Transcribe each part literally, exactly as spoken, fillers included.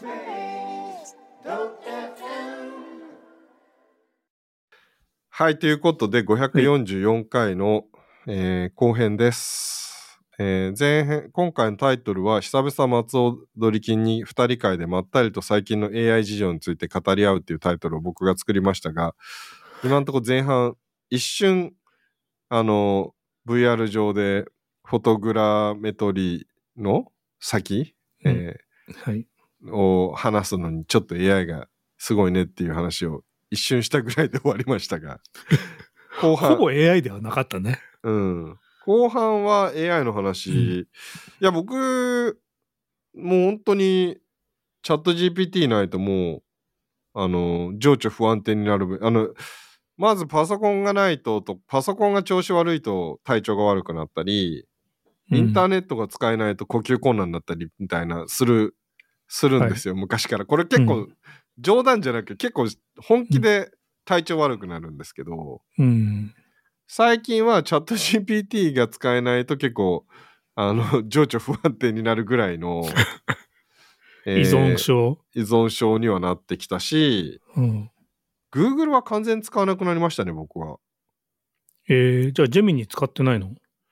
はい、ということでごひゃくよんじゅうよんかいの、えー後編です、えー前編。今回のタイトルは久々松尾ドリキンにふたり会でまったりと最近の エーアイ 事情について語り合うっていうタイトルを僕が作りましたが、今のところ前半一瞬あの ブイアール 上でフォトグラメトリの先、 うんえはい、 ーを話すのにちょっと エーアイ がすごいねっていう話を一瞬したぐらいで終わりましたが後半ほぼ エーアイ ではなかったね。 うん、後半は エーアイ の話、うん、いや僕もう本当にチャット ジーピーティー ないともうあの情緒不安定になる。あのまずパソコンがないととパソコンが調子悪いと体調が悪くなったり、インターネットが使えないと呼吸困難になったりみたいなするするんですよ、はい、昔から。これ結構、うん、冗談じゃなくて結構本気で体調悪くなるんですけど、 うん、 最近はチャット ジーピーティー が使えないと結構あの情緒不安定になるぐらいのえー、依存症依存症にはなってきたし、 うん、 Google は完全に使わなくなりましたね、僕は。 えー、じゃあジェミニ使ってないの？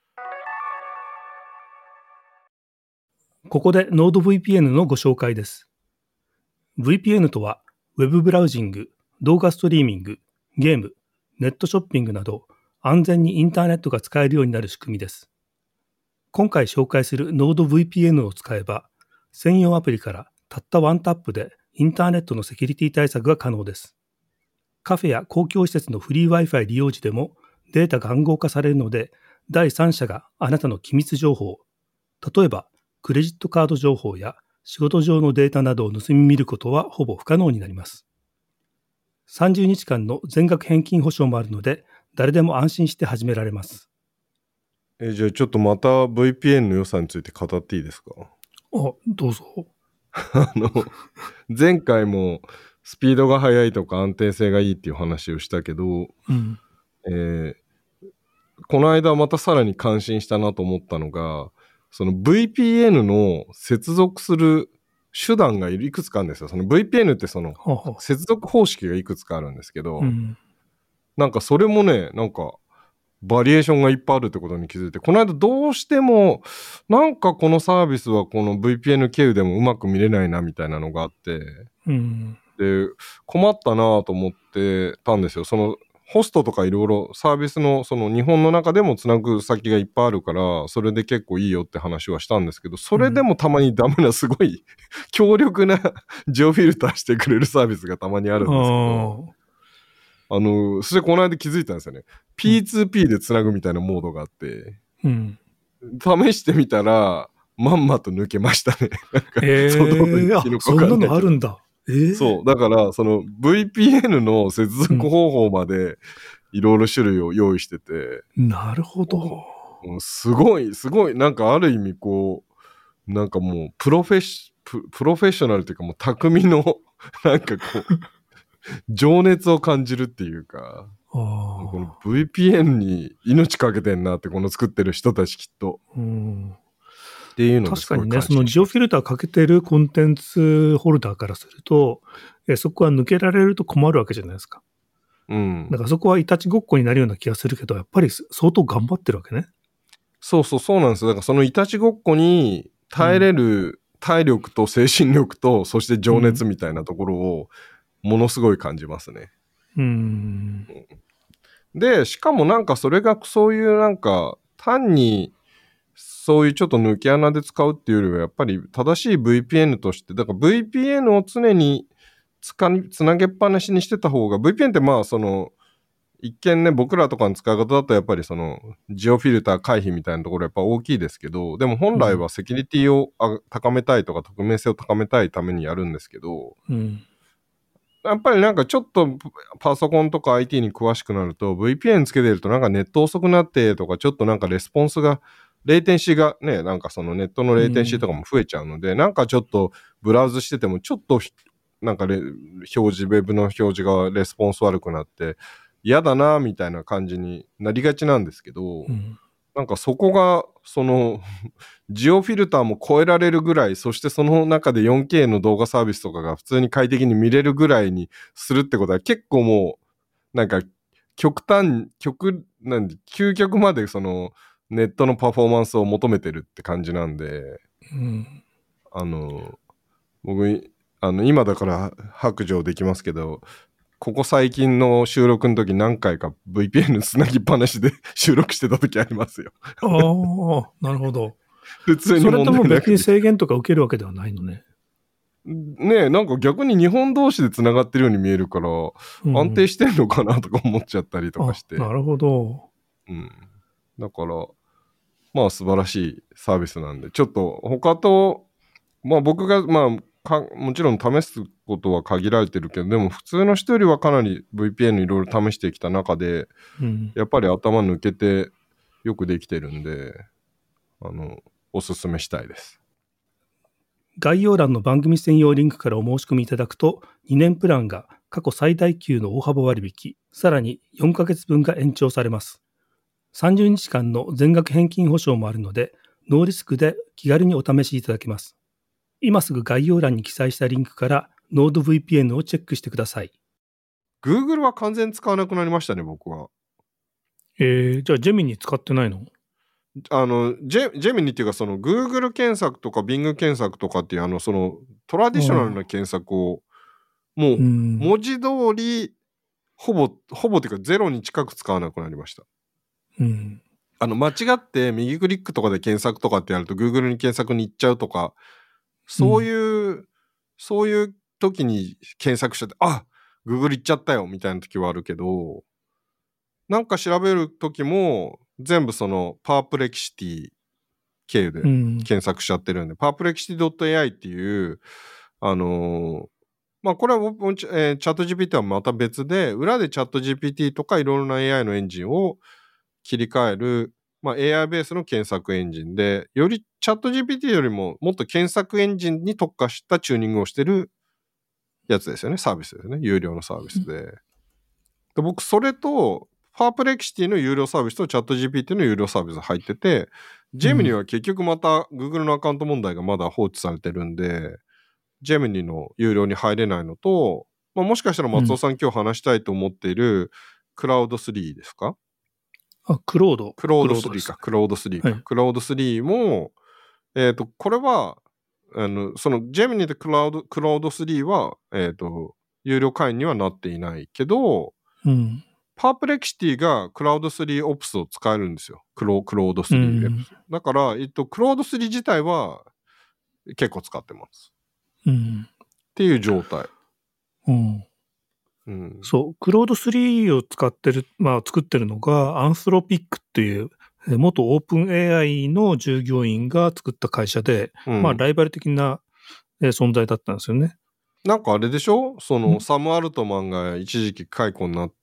ここで NordVPN のご紹介です。ブイピーエヌ とは、ウェブブラウジング、動画ストリーミング、ゲーム、ネットショッピングなど、安全にインターネットが使えるようになる仕組みです。今回紹介する NordVPN を使えば、専用アプリからたったワンタップでインターネットのセキュリティ対策が可能です。カフェや公共施設のフリー Wi-Fi 利用時でもデータが暗号化されるので、第三者があなたの機密情報、例えばクレジットカード情報や仕事上のデータなどを盗み見ることはほぼ不可能になります。さんじゅうにちかんの全額返金保証もあるので、誰でも安心して始められます。 えじゃあちょっとまた ブイピーエヌ の良さについて語っていいですか？ あ、どうぞ。 あの前回もスピードが速いとか安定性がいいっていう話をしたけど、 うんえー、この間またさらに感心したなと思ったのが、その ブイピーエヌ の接続する手段がいくつかあるんですよ。その ブイピーエヌ ってその接続方式がいくつかあるんですけど、 うん、 なんかそれもね、なんかバリエーションがいっぱいあるってことに気づいて、この間どうしてもなんかこのサービスはこの ブイピーエヌ 経由でもうまく見れないなみたいなのがあって、 うん、 で困ったなと思ってたんですよ。そのホストとかいろいろサービスのその日本の中でもつなぐ先がいっぱいあるからそれで結構いいよって話はしたんですけど、それでもたまにダメなすごい強力なジオフィルターしてくれるサービスがたまにあるんですけど、あのそれこの間気づいたんですよね。 ピーツーピー でつなぐみたいなモードがあって、うん、試してみたらまんまと抜けましたね。なんかえー、あそんなのあるんだ。えー、 そうだからその ブイピーエヌ の接続方法までいろいろ種類を用意してて、 うん、なるほど。 すごいすごいなんかある意味こうなんかもうプロフェッシプ、プロフェッショナルというかもう匠のなんかこう情熱を感じるっていうか、この ブイピーエヌ に命かけてんなってこの作ってる人たちきっと。うんっていうの確かにね、そのジオフィルターかけてるコンテンツホルダーからすると、えそこは抜けられると困るわけじゃないですか。うん。だからそこはいたちごっこになるような気がするけど、やっぱり相当頑張ってるわけね。 そうそうそうなんですよ。だからそのいたちごっこに耐えれる体力と精神力と、そして情熱みたいなところをものすごい感じますね。うん。で、しかもなんかそれがそういうなんか単にそういうちょっと抜け穴で使うっていうよりはやっぱり正しい ブイピーエヌ として、だから ブイピーエヌ を常につかつなげっぱなしにしてた方が、 ブイピーエヌ ってまあその一見ね僕らとかの使い方だとやっぱりそのジオフィルター回避みたいなところやっぱ大きいですけど、でも本来はセキュリティを高めたいとか匿名性を高めたいためにやるんですけど、うん、やっぱりなんかちょっとパソコンとか アイティー に詳しくなると ブイピーエヌ つけてるとなんかネット遅くなってとか、ちょっとなんかレスポンスがレイテンシーがね、なんかそのネットのレイテンシーとかも増えちゃうので、うん、なんかちょっとブラウズしててもちょっとなんかレ表示ウェブの表示がレスポンス悪くなって嫌だなみたいな感じになりがちなんですけど、うん、 なんかそこがそのジオフィルターも超えられるぐらい、そしてその中で よんケー の動画サービスとかが普通に快適に見れるぐらいにするってことは結構もうなんか極端極なんで究極までそのネットのパフォーマンスを求めてるって感じなんで、 うん、 あの僕あの今だから白状できますけど、ここ最近の収録の時何回か ブイピーエヌ つなぎっぱなしで収録してた時ありますよ。 ああ、なるほど。 普通にそれとも問題なく別に制限とか受けるわけではないのね。 ねえ、なんか逆に日本同士でつながってるように見えるから、 うん、 安定してんのかなとか思っちゃったりとかして。 なるほど。 うん。だから、まあ素晴らしいサービスなんで、ちょっと他と、まあ僕が、まあか、もちろん試すことは限られてるけど、でも普通の人よりはかなり ブイピーエヌ いろいろ試してきた中で、 うん、 やっぱり頭抜けてよくできてるんで、あの、おすすめしたいです。 概要欄の番組専用リンクからお申し込みいただくと、にねんプランが過去最大級の大幅割引、さらによんかげつぶんが延長されます。さんじゅうにちかんの全額返金保証もあるので、ノーリスクで気軽にお試しいただけます。今すぐ概要欄に記載したリンクから ノードブイピーエヌ をチェックしてください。 Google は完全使わなくなりましたね、僕は。 えー、じゃあジェミニ使ってないの？ あのジェ、ジェミニっていうかその Google 検索とか Bing 検索とかっていうあのそのトラディショナルな検索をもう文字通りほぼほぼっていうかゼロに近く使わなくなりました。 うん、 あの間違って右クリックとかで検索とかってやると Google に検索に行っちゃうとか、そういう、うん、そういう時に検索しちゃって、あ、Google 行っちゃったよみたいな時はあるけど、なんか調べる時も全部そのパープレキシティ経由で検索しちゃってるんで、うん、パープレキシティ .エーアイ っていう、あのー、まあこれは、えー、チャット ジーピーティー はまた別で、裏でチャット ジーピーティー とかいろいろな エーアイ のエンジンを切り替える、まあ エーアイ ベースの検索エンジンで、よりチャット ジーピーティー よりももっと検索エンジンに特化したチューニングをしてるやつですよね、サービスですね、有料のサービスで。うん、で僕それと、パープレキシティの有料サービスとチャット ジーピーティー の有料サービス入ってて、ジェミニは結局また Google のアカウント問題がまだ放置されてるんで、ジェミニの有料に入れないのと、まあ、もしかしたら松尾さん今日話したいと思っているクラウドスリーですか？ あ、クロード。 クロードスリーか。クロードスリーか。はい、クロードスリーも、えっと、これは、あの、そのジェミニでクラウド、クロードスリーは、えっと、有料会員にはなっていないけど、 うん、 パープレキシティがクラウドスリーオプスを使えるんですよ。クロ、クロードスリー、うん。だから、えっと、クロードスリー自体は結構使ってます。 うん、 っていう状態。 うんうん、そう、クロードスリーを使ってる、まあ作ってるのがアンスロピックっていう元オープン エーアイ の従業員が作った会社で、うん、まあライバル的な存在だったんですよね。 なんかあれでしょ？そのサム・アルトマンが一時期解雇になって、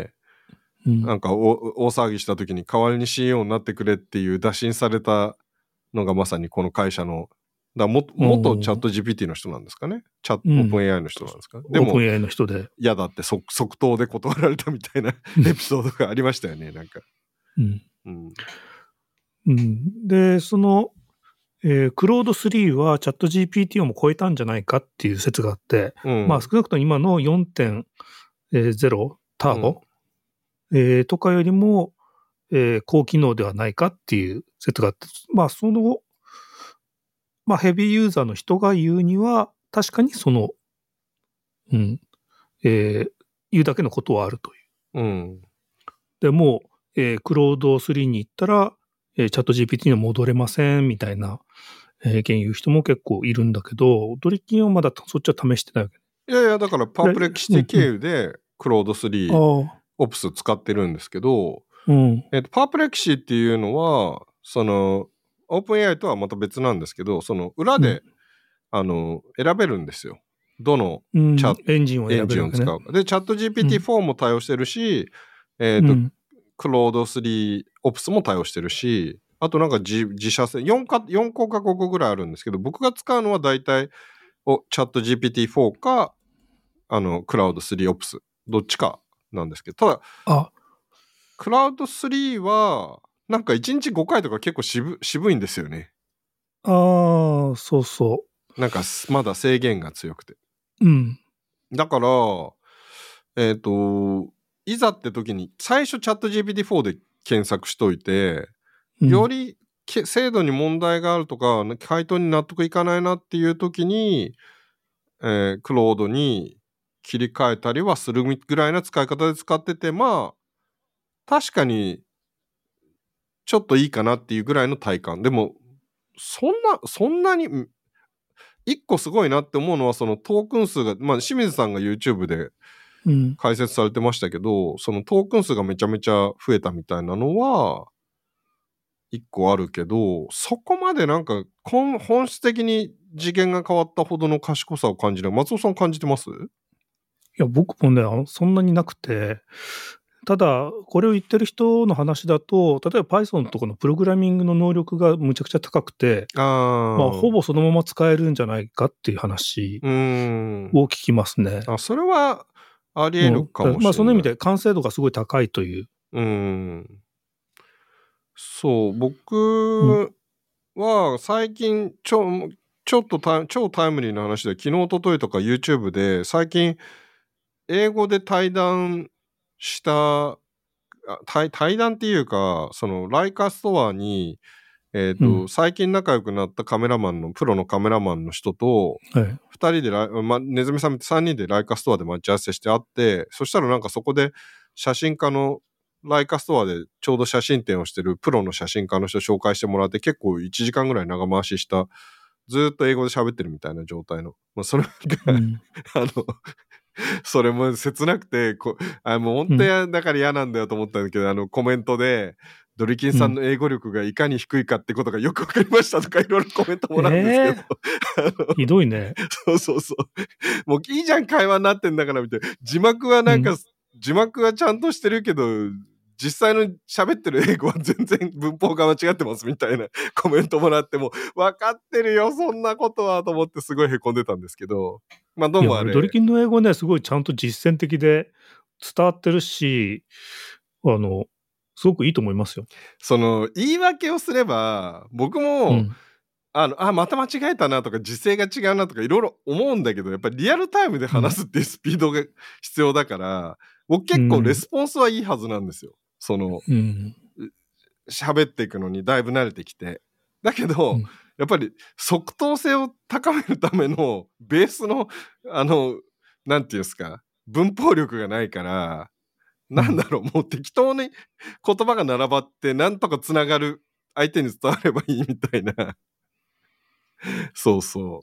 うん、なんか大騒ぎした時に代わりに シーイーオー になってくれっていう打診されたのがまさにこの会社のだも元チャット ジーピーティー の人なんですかね。チャット、うん、オープン エーアイ の人なんですか。でもオープン エーアイ の人で嫌だって即即答で断られたみたいなエピソードがありましたよね。なんか、 うんうんうん、でその、えー、クロードスリーはチャット ジーピーティー をも超えたんじゃないかっていう説があって、うん、まあ少なくとも今の よんてんゼロ ターボ、うんえー、とかよりも、えー、高機能ではないかっていう説があって、まあそのまあヘビーユーザーの人が言うには確かにその、うんえー、言うだけのことはあるという。うん、でもう、えー、クロードスリーに行ったら、えー、チャット ジーピーティー には戻れませんみたいな、えー、意見言う人も結構いるんだけど、ドリキンはまだそっちは試してないわけ。 いやいや、だからパープレキシティ経由でクロードスリーオプス使ってるんですけど、うんえー、とパープレキシティっていうのは、その、オープン エーアイ とはまた別なんですけど、その裏で、うん、あの選べるんですよ。どのチャット、 うん、エンジンを選べる、ね、 エンジンを使うか。で、チャット ジーピーティーフォー も対応してるし、うん、えっ、ー、と、うん、クロードスリーオプスも対応してるし、あとなんか 自, 自社製、よんか、よんこかごこぐらいあるんですけど、僕が使うのは大体、おチャット ジーピーティーフォー か、あの、クラウドスリーオプス、どっちかなんですけど、ただ、あクラウドスリーは、 なんかいちにちごかいとか結構渋渋いんですよね。 ああ、そうそなんかまだ制限が強くて。 う。うん。 だから、えっと、いざって時に、最初チャット ジーピーティーフォー で検索しといて、 うん、 より精度に問題があるとか、回答に納得いかないなっていう時に、えー、クロードに切り替えたりはするぐらいな使い方で使ってて、まあ、確かに、ちょっといいかなっていうぐらいの体感。でも、そんな、そんなに、一個すごいなって思うのは、そのトークン数が、まあ、清水さんが YouTube で解説されてましたけど、うん、そのトークン数がめちゃめちゃ増えたみたいなのは、一個あるけど、そこまでなんか、本質的に次元が変わったほどの賢さを感じない。松尾さん感じてます？いや、僕もね、そんなになくて、ただ、これを言ってる人の話だと、例えば Python とかのプログラミングの能力がむちゃくちゃ高くて、 あ、 まあ、ほぼそのまま使えるんじゃないかっていう話を聞きますね。 あ、それはあり得るかもしれない。うん、 まあ、その意味で完成度がすごい高いという。 うん。そう、僕は最近ちょ、ちょっとタ超タイムリーな話で、昨日、一昨日とか YouTube で最近英語で対談した対、対談っていうか、そのライカストアに、えーとうん、最近仲良くなったカメラマンのプロのカメラマンの人と、はい、ふたりでライ、ま、ネズミさんってさんにんでライカストアで待ち合わせして会って、そしたらなんかそこで写真家のライカストアでちょうど写真展をしてるプロの写真家の人紹介してもらって、結構いちじかんぐらい長回しした、ずっと英語で喋ってるみたいな状態の、まあ、それが、うん、あのそれも切なくて、こあもう本当やだから嫌なんだよと思ったんだけど、うん、あのコメントで、ドリキンさんの英語力がいかに低いかってことがよくわかりましたとかいろいろコメントもらうんですけど。 えー、ひどいね。 そうそうそう。もういいじゃん会話になってんだからみたいな。字幕はなんか、うん、字幕はちゃんとしてるけど、実際の喋ってる英語は全然文法が間違ってますみたいなコメントもらっても、分かってるよ、そんなことはと思ってすごい凹んでたんですけど。まあどうもあれ。 ドリキンの英語ね、すごいちゃんと実践的で伝わってるし、あの、すごくいいと思いますよ。 その、言い訳をすれば、僕も、うん、あの、あ、また間違えたなとか、時勢が違うなとかいろいろ思うんだけど、やっぱりリアルタイムで話すっていうスピードが必要だから、うん、僕結構レスポンスはいいはずなんですよ。その、喋、うん、っていくのにだいぶ慣れてきて。だけど、うん、やっぱり即答性を高めるためのベースの、あの、なんていうんですか、文法力がないから、なんだろう、もう適当に言葉が並ばってなんとかつながる相手に伝わればいいみたいな。そうそう。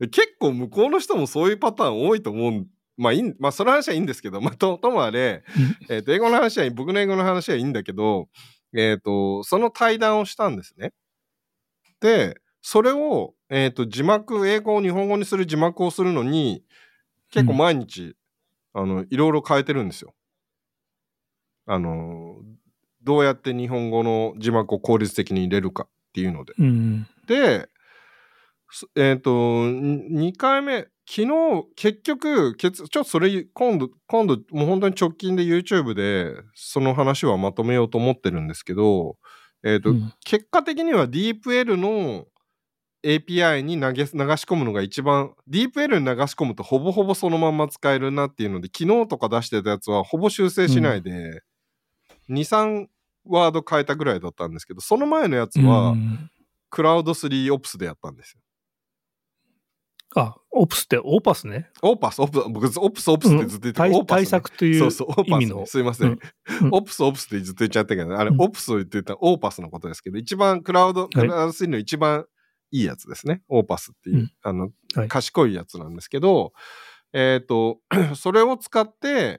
結構向こうの人もそういうパターン多いと思う。まあいい、まあその話はいいんですけど、まあと、ともあれ、えっと、英語の話は、僕の英語の話はいいんだけど、えっと、その対談をしたんですね。で、それを、えっと、字幕、英語を日本語にする字幕をするのに、結構毎日、うん、あの、いろいろ変えてるんですよ。あのどうやって日本語の字幕を効率的に入れるかっていうので、うん、でえっ、ー、とにかいめ昨日結局ちょっとそれ今度今度もう本当に直近で YouTube でその話はまとめようと思ってるんですけど、えーとうん、結果的には ディープエル の エーピーアイ に投げ流し込むのが一番 ディープエル に流し込むとほぼほぼそのまんま使えるなっていうので、昨日とか出してたやつはほぼ修正しないで、うんに、さんワード変えたぐらいだったんですけど、その前のやつは、クラウドスリーオプスでやったんですよ。 あ、オプスってオーパスね。 オーパス、オプス、僕、オプス、オプスってずっと言ってた、うん、オーパス、ね。 対策という意味の。そうそう、オーパス、ね、 すいません。うん、オプス、オプスってずっと言っちゃったけど、あれ、うん、オプスを言ってたオーパスのことですけど、一番クラウド、クラウドスリーの一番いいやつですね。オーパスっていう、うん、あの、はい、賢いやつなんですけど、えっと、それを使って、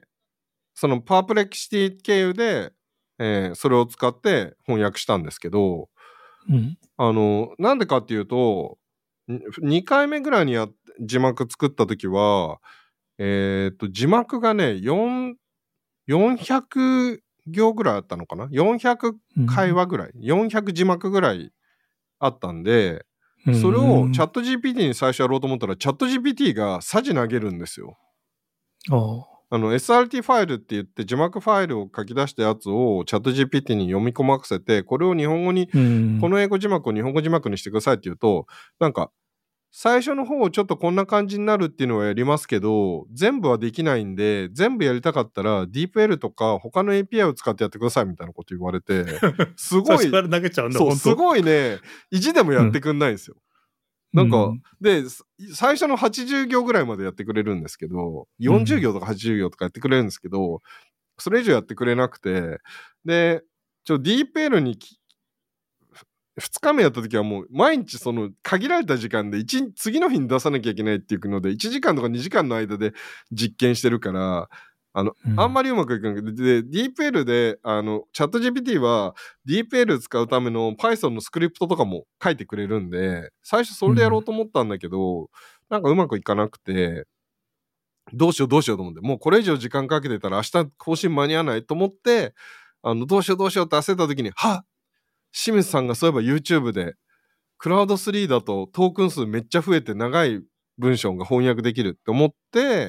そのパープレキシティ経由で、えー、それを使って翻訳したんですけど、うん、あのなんでかっていうとにかいめぐらいにや字幕作った時は、えー、と字幕がねよんひゃくぎょうぐらいあったのかな、よんひゃくかいわぐらい、うん、よんひゃく字幕ぐらいあったんで、それをチャット ジーピーティー に最初やろうと思ったらチャット ジーピーティー がさじ投げるんですよ。 あの エスアールティー ファイルって言って字幕ファイルを書き出したやつをチャット ジーピーティー に読み込ませて、これを日本語に、この英語字幕を日本語字幕にしてくださいって言うと、なんか最初の方をちょっとこんな感じになるっていうのはやりますけど、全部はできないんで、全部やりたかったら ディープエル とか他の エーピーアイ を使ってやってくださいみたいなこと言われて、すごい、 投げちゃうんだ、 そう、すごいね、意地でもやってくんないんですよ。うん、なんか、うん、で、最初のはちじゅう行ぐらいまでやってくれるんですけど、よんじゅう行とかはちじゅう行とかやってくれるんですけど、それ以上やってくれなくて、で、ちょ、ディープエル にふつかめやった時はもう毎日その限られた時間で次の日に出さなきゃいけないっていうのでいちじかんとかにじかんの間で実験してるから、あの、うん、あんまりうまくいかなくて、で、ディープエル で、あの、チャット ジーピーティー は ディープエル 使うための Python のスクリプトとかも書いてくれるんで、最初それでやろうと思ったんだけど、うん、なんかうまくいかなくて、どうしようどうしようと思って、もうこれ以上時間かけてたら明日更新間に合わないと思って、あの、どうしようどうしようって焦った時に、はっ清水さんがそういえば YouTube でクラウドスリーだとトークン数めっちゃ増えて長い文章が翻訳できるって思って、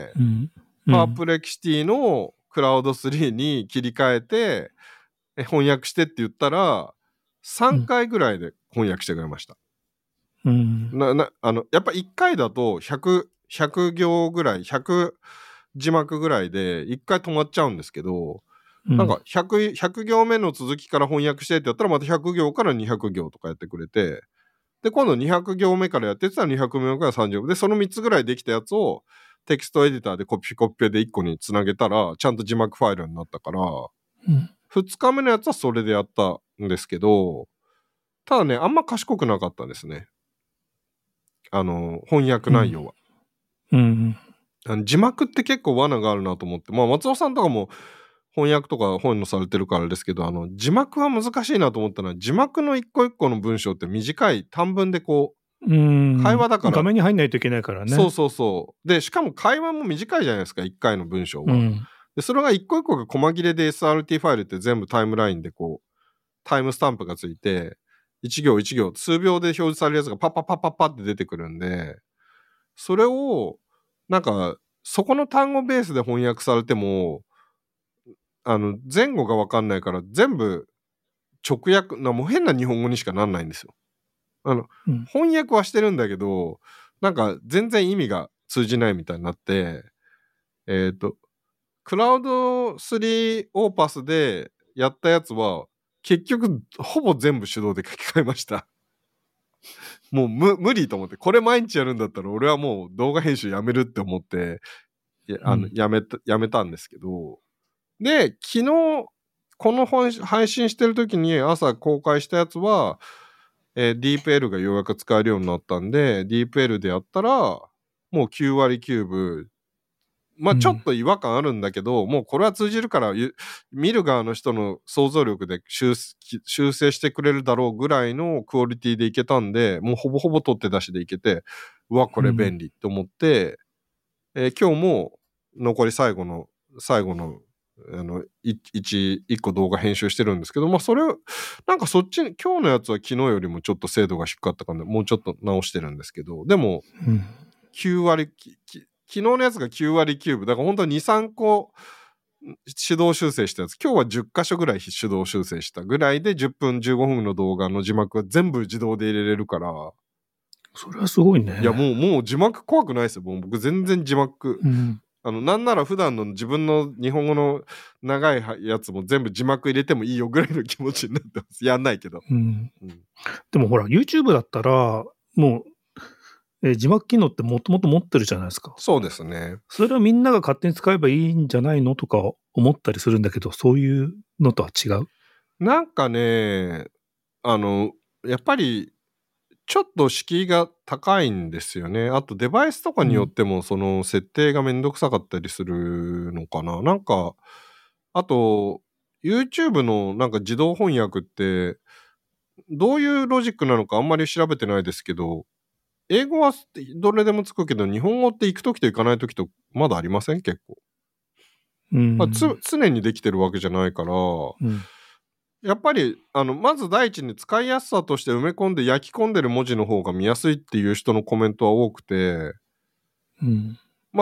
うんうん、パープレキシティのクラウドスリーに切り替えて翻訳してって言ったらさんかいぐらいで翻訳してくれました。うん、ななあのやっぱいっかいだとひゃく、ひゃく行ぐらい、ひゃく字幕ぐらいでいっかい止まっちゃうんですけど、なんか 100, ひゃく行目の続きから翻訳してってやったらまたひゃく行からにひゃく行とかやってくれて、で今度にひゃく行目からやってったらにひゃく行からさんじゅう行でそのみっつぐらいできたやつをテキストエディターでコピーコピーでいっこにつなげたらちゃんと字幕ファイルになったから、うん、ふつかめのやつはそれでやったんですけど、ただねあんま賢くなかったですね、あの翻訳内容は、うんうん、あの字幕って結構罠があるなと思って、まあ松尾さんとかも翻訳とか本のされてるからですけど、あの字幕は難しいなと思ったのは、字幕の一個一個の文章って短い短文でこう、うん会話だから画面に入んないといけないからね。 そうそうそう。でしかも会話も短いじゃないですか、いっかいの文章は、うん、でそれが一個一個が細切れで エスアールティー ファイルって全部タイムラインでこうタイムスタンプがついていち行いち行数秒で表示されるやつがパッパッパッパッパって出てくるんで、それをなんかそこの単語ベースで翻訳されてもあの前後が分かんないから全部直訳な、もう変な日本語にしかなんないんですよ。あの、うん、翻訳はしてるんだけどなんか全然意味が通じないみたいになって、えっとクラウドスリーオーパスでやったやつは結局ほぼ全部手動で書き換えましたもう無、無理と思って、これ毎日やるんだったら俺はもう動画編集やめるって思ってや、あの、うん、やめた、やめたんですけど、で昨日この本配信してる時に朝公開したやつは、えー、ディープエル がようやく使えるようになったんで ディープエル でやったらもうきゅう割きゅうぶ、まあちょっと違和感あるんだけど、うん、もうこれは通じるから見る側の人の想像力で 修, 修正してくれるだろうぐらいのクオリティでいけたんで、もうほぼほぼ取って出しでいけて、うわこれ便利って思って、うんえー、今日も残り最後の最後のあの 1, 1個動画編集してるんですけど、まあそれなんかそっちに今日のやつは昨日よりもちょっと精度が低かったから、ね、もうちょっと直してるんですけど、でもきゅう割昨日のやつがきゅう割きゅうぶだから本当ににさんこ手動修正したやつ、今日はじゅっ箇所ぐらい手動修正したぐらいでじゅっぷんじゅうごふんの動画の字幕は全部自動で入れれるから、 それはすごいね。 いやもうもう字幕怖くないですよ。もう僕全然字幕、うん、あのなんなら普段の自分の日本語の長いやつも全部字幕入れてもいいよぐらいの気持ちになってます。やんないけど、うんうん、でもほら YouTube だったらもうえー、字幕機能ってもともと持ってるじゃないですか。 そうですね。 それはみんなが勝手に使えばいいんじゃないのとか思ったりするんだけど、そういうのとは違う？ なんかね、あのやっぱりちょっと敷居が高いんですよね。あとデバイスとかによってもその設定がめんどくさかったりするのかな。なんかあと YouTube のなんか自動翻訳ってどういうロジックなのかあんまり調べてないですけど、英語はどれでもつくけど日本語って行くときと行かないときとまだありません？結構、うんまあ、つ常にできてるわけじゃないから、うん、やっぱりあのまず第一に使いやすさとして埋め込んで焼き込んでる文字の方が見やすいっていう人のコメントは多くて、うん、まあ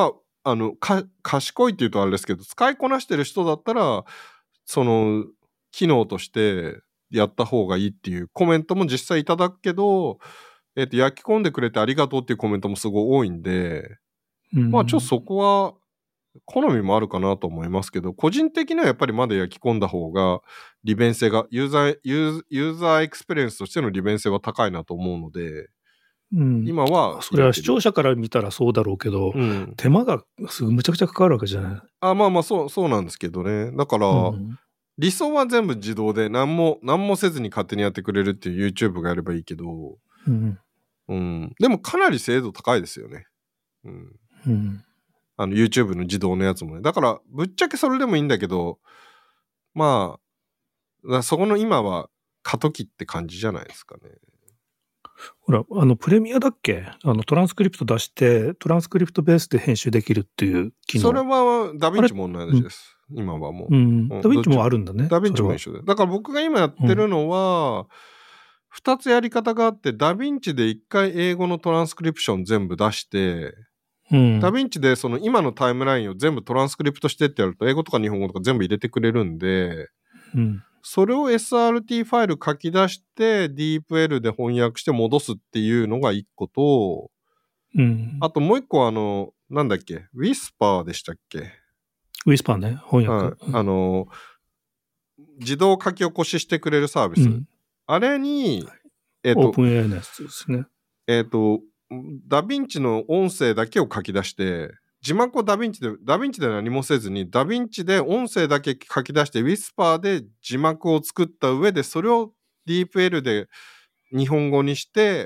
あのか賢いっていうとあれですけど、使いこなしてる人だったらその機能としてやった方がいいっていうコメントも実際いただくけど、えー、と焼き込んでくれてありがとうっていうコメントもすごい多いんで、うん、まあちょっとそこは好みもあるかなと思いますけど、個人的にはやっぱりまだ焼き込んだ方が利便性がユーザーユー、ユーザーエクスペリエンスとしての利便性は高いなと思うので、 うん、 今はそれは視聴者から見たらそうだろうけど、うん、手間がすぐむちゃくちゃかかるわけじゃない。 あ、まあまあそうそうなんですけどね。だから、うん、理想は全部自動で何も何もせずに勝手にやってくれるっていう YouTube がやればいいけど、うんうん、でもかなり精度高いですよね。うんうん、あの YouTube の自動のやつもね。だからぶっちゃけそれでもいいんだけど、まあそこの今は過渡期って感じじゃないですかね。 ほら、あの、プレミアだっけ？あの、トランスクリプト出して、トランスクリプトベースで編集できるっていう機能。 それはダヴィンチも同じです。うん、今はもう、うん。 ダヴィンチもあるんだね。 ダヴィンチも一緒で。だから僕が今やってるのは、二、うん、つやり方があって、ダヴィンチで一回英語のトランスクリプション全部出して、うん、ダヴィンチでその今のタイムラインを全部トランスクリプトしてってやると、英語とか日本語とか全部入れてくれるんで、うんそれを エスアールティー ファイル書き出して ディープエル で翻訳して戻すっていうのが一個と、うん、あともう一個あの、なんだっけ、ウィスパーでしたっけ？ ウィスパーね、翻訳。 はいうん、あの、自動書き起こししてくれるサービス。うん、あれに、 えっと、オープン エーアイ のやつですね。 えっと、ダヴィンチの音声だけを書き出して、字幕をダヴィンチで、ダヴィンチで何もせずに、ダヴィンチで音声だけ書き出して、ウィスパーで字幕を作った上で、それを ディープエル で日本語にして、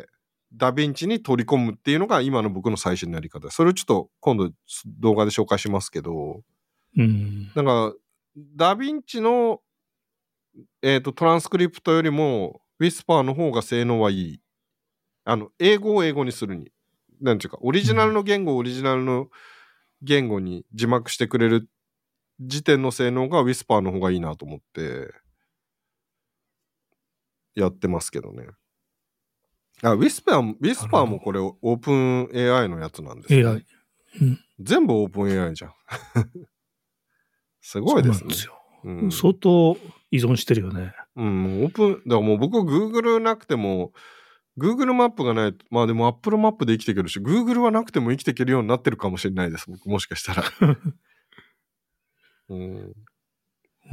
ダヴィンチに取り込むっていうのが今の僕の最新のやり方。それをちょっと今度動画で紹介しますけど、うん、だからダヴィンチの、えーと、トランスクリプトよりもウィスパーの方が性能はいい。あの、英語を英語にするに。なんていうか、オリジナルの言語をオリジナルの言語に字幕してくれる時点の性能がウィスパーの方がいいなと思ってやってますけどね。あ、ウィスパー、ウィスパーもこれオープン エーアイ のやつなんですね。エーアイ。うん、全部オープン エーアイ じゃん。すごいですね。そうなんですよ。 うん、相当依存してるよね。 うん、オープン、だからもう僕 Google なくても、Google マップがないと、まあでも Apple マップで生きていけるし、Google はなくても生きていけるようになってるかもしれないです。僕もしかしたら。うん。うん。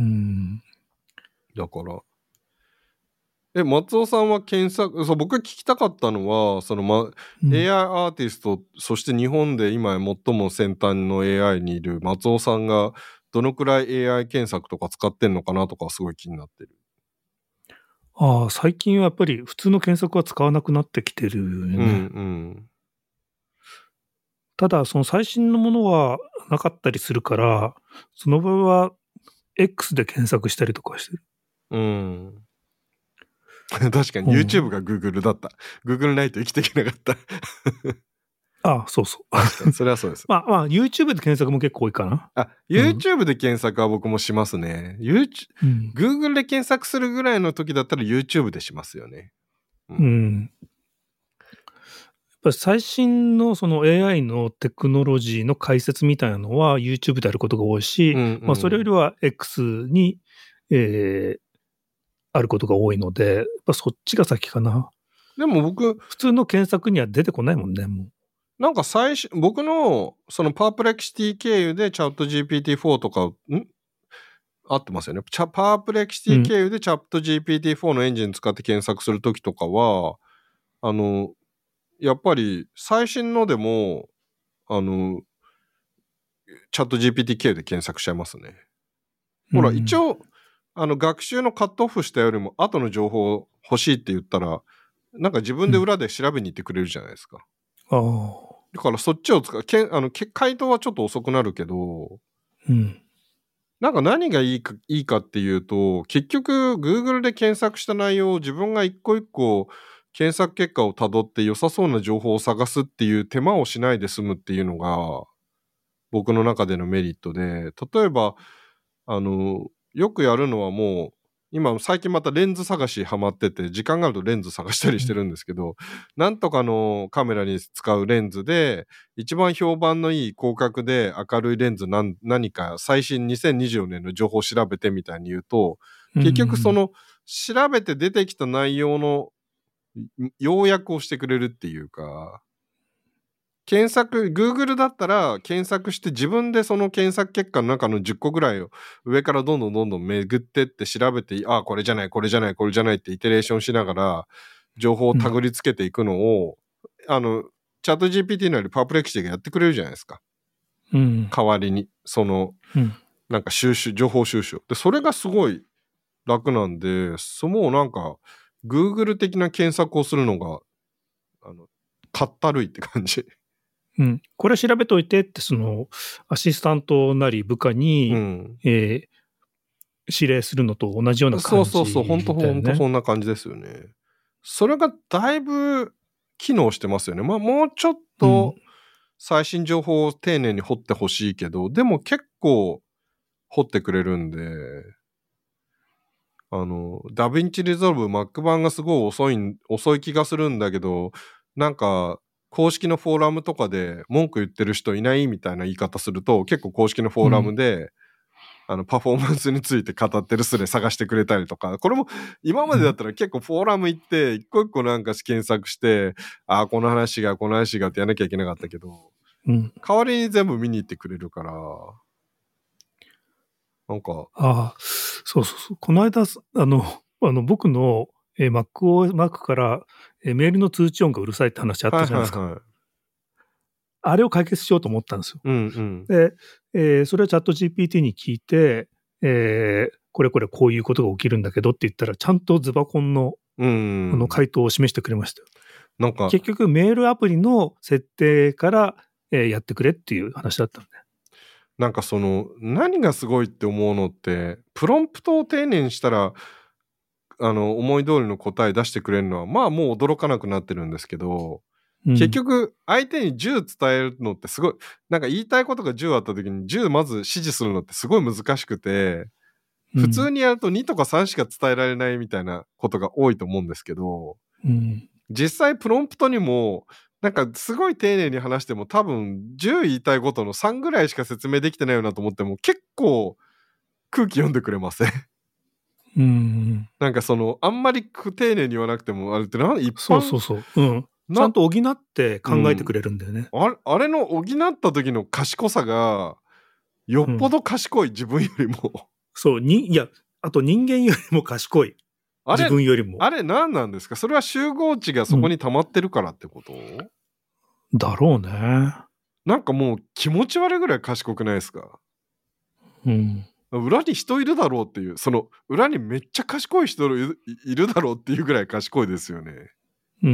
だから。え、松尾さんは検索、そう、僕が聞きたかったのは、その、ま、うん、エーアイ アーティスト、そして日本で今最も先端の エーアイ にいる松尾さんが、どのくらい エーアイ 検索とか使ってんのかなとかすごい気になってる。 ああ、最近はやっぱり普通の検索は使わなくなってきてるよね。うんうん、ただ、その最新のものはなかったりするから、その場合は X で検索したりとかしてる。うん。 確かに YouTube が Google だった。うん、Google ないと生きていけなかった。 ああ、そうそう。 確かに、それはそうです。 まあまあ、YouTube で検索も結構多いかな。 あ、YouTube で検索は僕もしますね。YouTube、うん、Google で検索するぐらいの時だったら YouTube でしますよね。うん。うん、 やっぱり最新のその エーアイ のテクノロジーの解説みたいなのは YouTube であることが多いし、うんうん、まあそれよりは X に、えー、あることが多いので、やっぱそっちが先かな。 でも僕、 普通の検索には出てこないもんね、もう。 なんか最初、僕のそのパープレキシティ経由でチャット ジーピーティーフォー とか、ん合ってますよね。パープレキシティ経由でチャット ジーピーティーフォー のエンジン使って検索するときとかは、あの、やっぱり最新のでも、あの、チャット ジーピーティー 経由で検索しちゃいますね。ほら、一応、あの、学習のカットオフしたよりも後の情報欲しいって言ったら、なんか自分で裏で調べに行ってくれるじゃないですか。うん、ああ。だからそっちを使う。けあの回答はちょっと遅くなるけど、うん、なんか何がいいか、いいかっていうと、結局 Google で検索した内容を自分が一個一個検索結果をたどって良さそうな情報を探すっていう手間をしないで済むっていうのが僕の中でのメリットで、例えば、あの、よくやるのはも今最近またレンズ探しハマってて、時間があるとレンズ探したりしてるんですけど、うん、なんとかのカメラに使うレンズで一番評判のいい広角で明るいレンズ 何, 何か最新にせんにじゅうよねんの情報を調べてみたいに言うと、結局その調べて出てきた内容の要約をしてくれるっていうか、検索 Google だったら検索して自分でその検索結果の中のじゅっこぐらいを上からどんどんどんどん巡ってって調べて、ああこれじゃないこれじゃないこれじゃないってイテレーションしながら情報をたぐりつけていくのを、うん、あのチャット ジーピーティー なりパープレキシティがやってくれるじゃないですか、うん、代わりにその、うん、なんか収集情報収集で、それがすごい楽なんで、そもうなんか Google 的な検索をするのがあのかったるいって感じ。 うん、これ調べといてってそのアシスタントなり部下に、うんえー、指令するのと同じような感じ、ね、 そうそうそう本当本当そんな感じですよね。それがだいぶ機能してますよね。まあもうちょっと最新情報を丁寧に掘ってほしいけど、うん、でも結構掘ってくれるんで、あのダヴィンチリゾルブ Mac 版がすごい遅い遅い気がするんだけど、なんか公式のフォーラムとかで文句言ってる人いないみたいな言い方すると、結構公式のフォーラムで、うん、あのパフォーマンスについて語ってるスレ探してくれたりとか、これも今までだったら結構フォーラム行って一個一個なんか検索して、ああこの話がこの話がってやらなきゃいけなかったけど、うん、代わりに全部見に行ってくれるから、なんかああそうそうそう、この間あのあの僕のえー、Mac を Mac から、えー、メールの通知音がうるさいって話あったじゃないですか、はいはいはい、あれを解決しようと思ったんですよ、うんうん、で、えー、それはチャット ジーピーティー に聞いて、えー、これこれこういうことが起きるんだけどって言ったらちゃんとズバコンの、うん、あの回答を示してくれましたよ。なんか結局メールアプリの設定から、えー、やってくれっていう話だったんで、 なんかその何がすごいって思うのって、プロンプトを丁寧にしたらあの思い通りの答え出してくれるのはまあもう驚かなくなってるんですけど、うん、結局相手にじゅう伝えるのってすごいなんか言いたいことがじゅうあった時にじゅうまず指示するのってすごい難しくて、うん、普通にやるとにとかさんしか伝えられないみたいなことが多いと思うんですけど、うん、実際プロンプトにもなんかすごい丁寧に話しても多分じゅう言いたいことのさんぐらいしか説明できてないよなと思っても結構空気読んでくれませんうん、なんかそのあんまり丁寧に言わなくてもあれってなん一般そうそうそう、うん、ちゃんと補って考えてくれるんだよね、 うん、あれ、あれの補った時の賢さがよっぽど賢い、うん、自分よりもそうにいやあと人間よりも賢い、自分よりもあれ何なんですか？それは集合値がそこに溜まってるからってこと、うん、 だろうね。 なんかもう気持ち悪いぐらい賢くないですか？ うん裏に人いるだろうっていう、その裏にめっちゃ賢い人いる、いるだろうっていうぐらい賢いですよね。うん。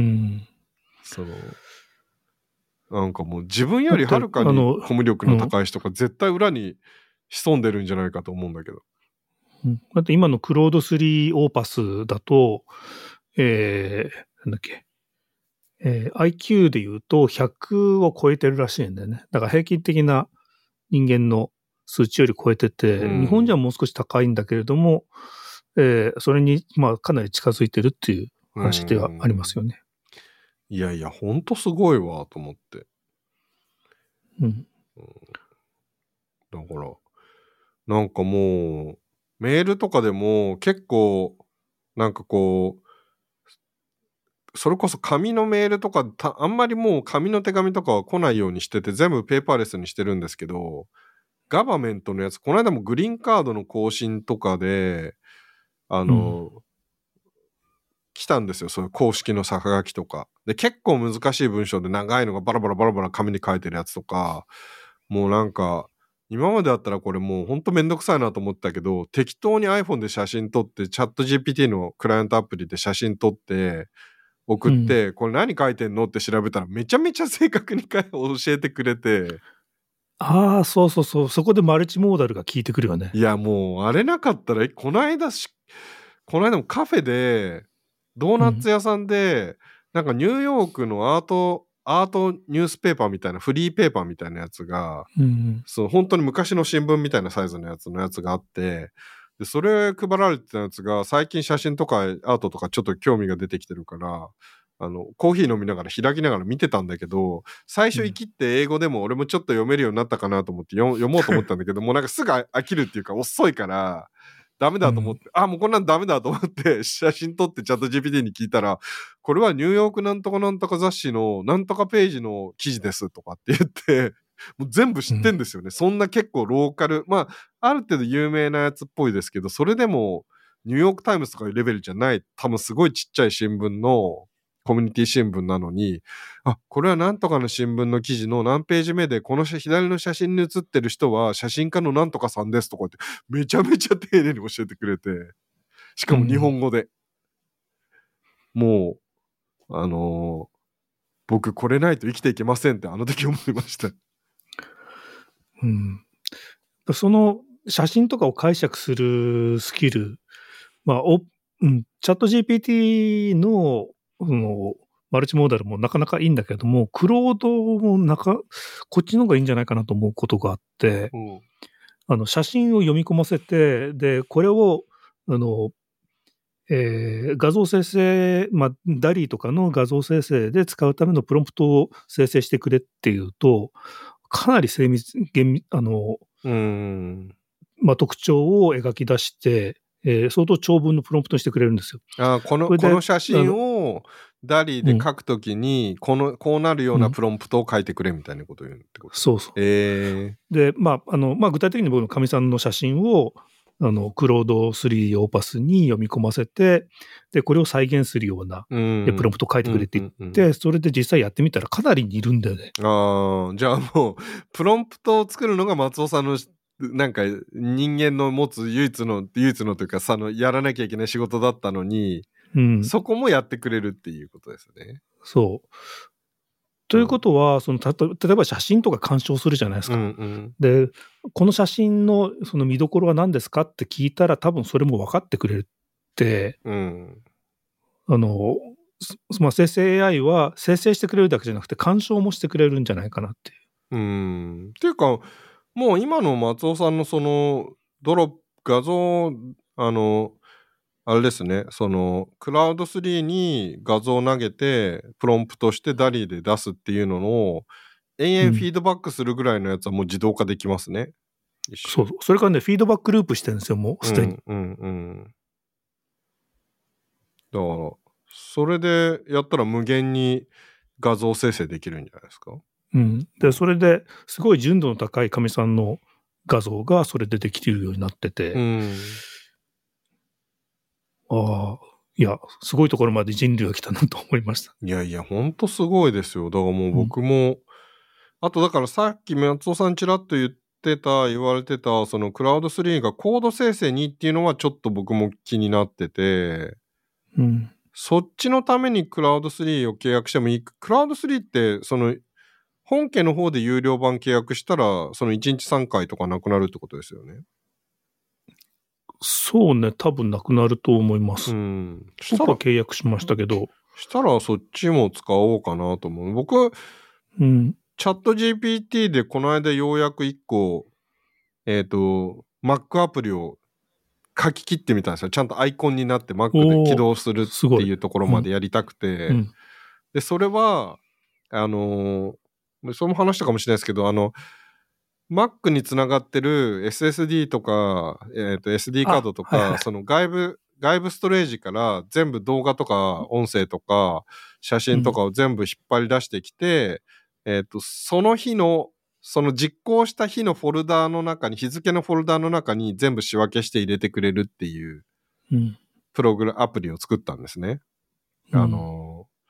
そのなんかもう自分よりはるかにコミュ力の高い人が絶対裏に潜んでるんじゃないかと思うんだけど。 うん、だって今のクロードスリーオーパスだと、えー、なんだっけ、えー、アイキュー でいうとひゃくを超えてるらしいんだよね。だから平均的な人間の数値より超えてて、うん、日本じゃもう少し高いんだけれども、えー、それにまあかなり近づいてるっていう話ではありますよね。 いやいや、ほんとすごいわと思って。うん。うん、だから、なんかもう、メールとかでも結構、なんかこう、それこそ紙のメールとか、あんまりもう紙の手紙とかは来ないようにしてて、全部ペーパーレスにしてるんですけど、ガバメントのやつ、この間もグリーンカードの更新とかで、あの、うん、来たんですよ、そういう公式のさかがきとか。で、結構難しい文章で長いのがバラバラバラバラ紙に書いてるやつとか、もうなんか、今までだったらこれもうほんとめんどくさいなと思ったけど、適当に iPhone で写真撮って、チャット ジーピーティー のクライアントアプリで写真撮って、送って、うん、これ何書いてんのって調べたらめちゃめちゃ正確に教えてくれて、 ああ、そうそうそう、そこでマルチモーダルが効いてくるよね。 いやもうあれなかったら、この間しこの間もカフェでドーナツ屋さんで、うん、なんかニューヨークのアートアートニュースペーパーみたいなフリーペーパーみたいなやつが、うん、そう本当に昔の新聞みたいなサイズのやつのやつがあって、 で、それ配られてたやつが、最近写真とかアートとかちょっと興味が出てきてるから、あの、コーヒー飲みながら開きながら見てたんだけど、最初生きって英語でも俺もちょっと読めるようになったかなと思って読もうと思ったんだけど、もうなんかすぐ飽きるっていうか遅いから、ダメだと思って、うん、あ、もうこんなんダメだと思って写真撮ってチャット ジーピーティー に聞いたら、これはニューヨークなんとかなんとか雑誌のなんとかページの記事ですとかって言って、もう全部知ってんですよね、うん、そんな結構ローカル、まあある程度有名なやつっぽいですけど、それでもニューヨークタイムズとかいうレベルじゃない、多分すごいちっちゃい新聞のコミュニティ新聞なのに、あ、これはなんとかの新聞の記事の何ページ目でこの左の写真に写ってる人は写真家のなんとかさんですとかってめちゃめちゃ丁寧に教えてくれて、しかも日本語で、うん、もうあのー、僕これないと生きていけませんってあの時思いました。 うん、その写真とかを解釈するスキル、まあおうん、チャット ジーピーティー の、そのマルチモーダルもなかなかいいんだけども、クロードもなかこっちの方がいいんじゃないかなと思うことがあって、うん、あの写真を読み込ませて、でこれをあの、えー、画像生成、まあ、ダリーとかの画像生成で使うためのプロンプトを生成してくれっていうと、かなり精密、厳密、あの、 うん、 まあ、特徴を描き出して、えー、相当長文のプロンプトにしてくれるんですよ。 あ、この、この写真をダリーで書くときに、うん、この、こうなるようなプロンプトを書いてくれみたいなことを言うってこと、うん、 そうそう。 えー、 で、まあ、あの、まあ、具体的に僕のかみさんの写真を、あの、クロードスリーオーパスに読み込ませて、で、これを再現するような、うん、プロンプトを書いてくれって言って、うんうんうん、それで実際やってみたらかなり似るんだよね。 ああ、じゃあもう、プロンプトを作るのが松尾さんの、なんか人間の持つ唯一の、唯一のというか、そのやらなきゃいけない仕事だったのに、うん、そこもやってくれるっていうことですね。 そう。ということは、うん、そのた例えば写真とか鑑賞するじゃないですか。うんうん、で、この写真のその見どころは何ですかって聞いたら、多分それも分かってくれるって、うん、あの、まあ、生成 エーアイ は生成してくれるだけじゃなくて鑑賞もしてくれるんじゃないかなっていう。 うん。っていうか、もう今の松尾さんのそのドロップ画像、あの、あれですね、そのクラウドスリーに画像を投げてプロンプトしてダリーで出すっていうのを延々フィードバックするぐらいのやつはもう自動化できますね。 うん、そうそう。それからね、フィードバックループしてるんですよ、もうすでに。 うんうんうん。だから、それでやったら無限に画像生成できるんじゃないですか。 うん。で、それですごい純度の高いかみさんの画像がそれでできるようになってて、うん、ああ、いや、すごいところまで人類が来たなと思いました。 いやいや、ほんとすごいですよ。だからもう僕も、うん、あとだからさっき松尾さんちらっと言ってた、言われてた、そのクラウドスリーがコード生成にっていうのはちょっと僕も気になってて、うん、そっちのためにクラウドスリーを契約してもいい。クラウドスリーってその本家の方で有料版契約したらそのいちにちさんかいとかなくなるってことですよね。 そうね、多分なくなると思います。うん、僕は契約しましたけど。 したらそっちも使おうかなと思う。僕、うん、チャット ジーピーティー でこの間ようやくいっこ、えっと、Mac アプリを書き切ってみたんですよ。ちゃんとアイコンになって Mac で起動するっていうところまでやりたくて。うん、で、それは、あのー、それも話したかもしれないですけど、あの、Mac につながってる エスエスディー とか、えーと、エスディー カードとか、はいはい、その外部、外部ストレージから全部動画とか音声とか写真とかを全部引っ張り出してきて、うん、えーと、その日の、その実行した日のフォルダーの中に、日付のフォルダーの中に全部仕分けして入れてくれるっていう、プログラム、アプリを作ったんですね。うん、あのー、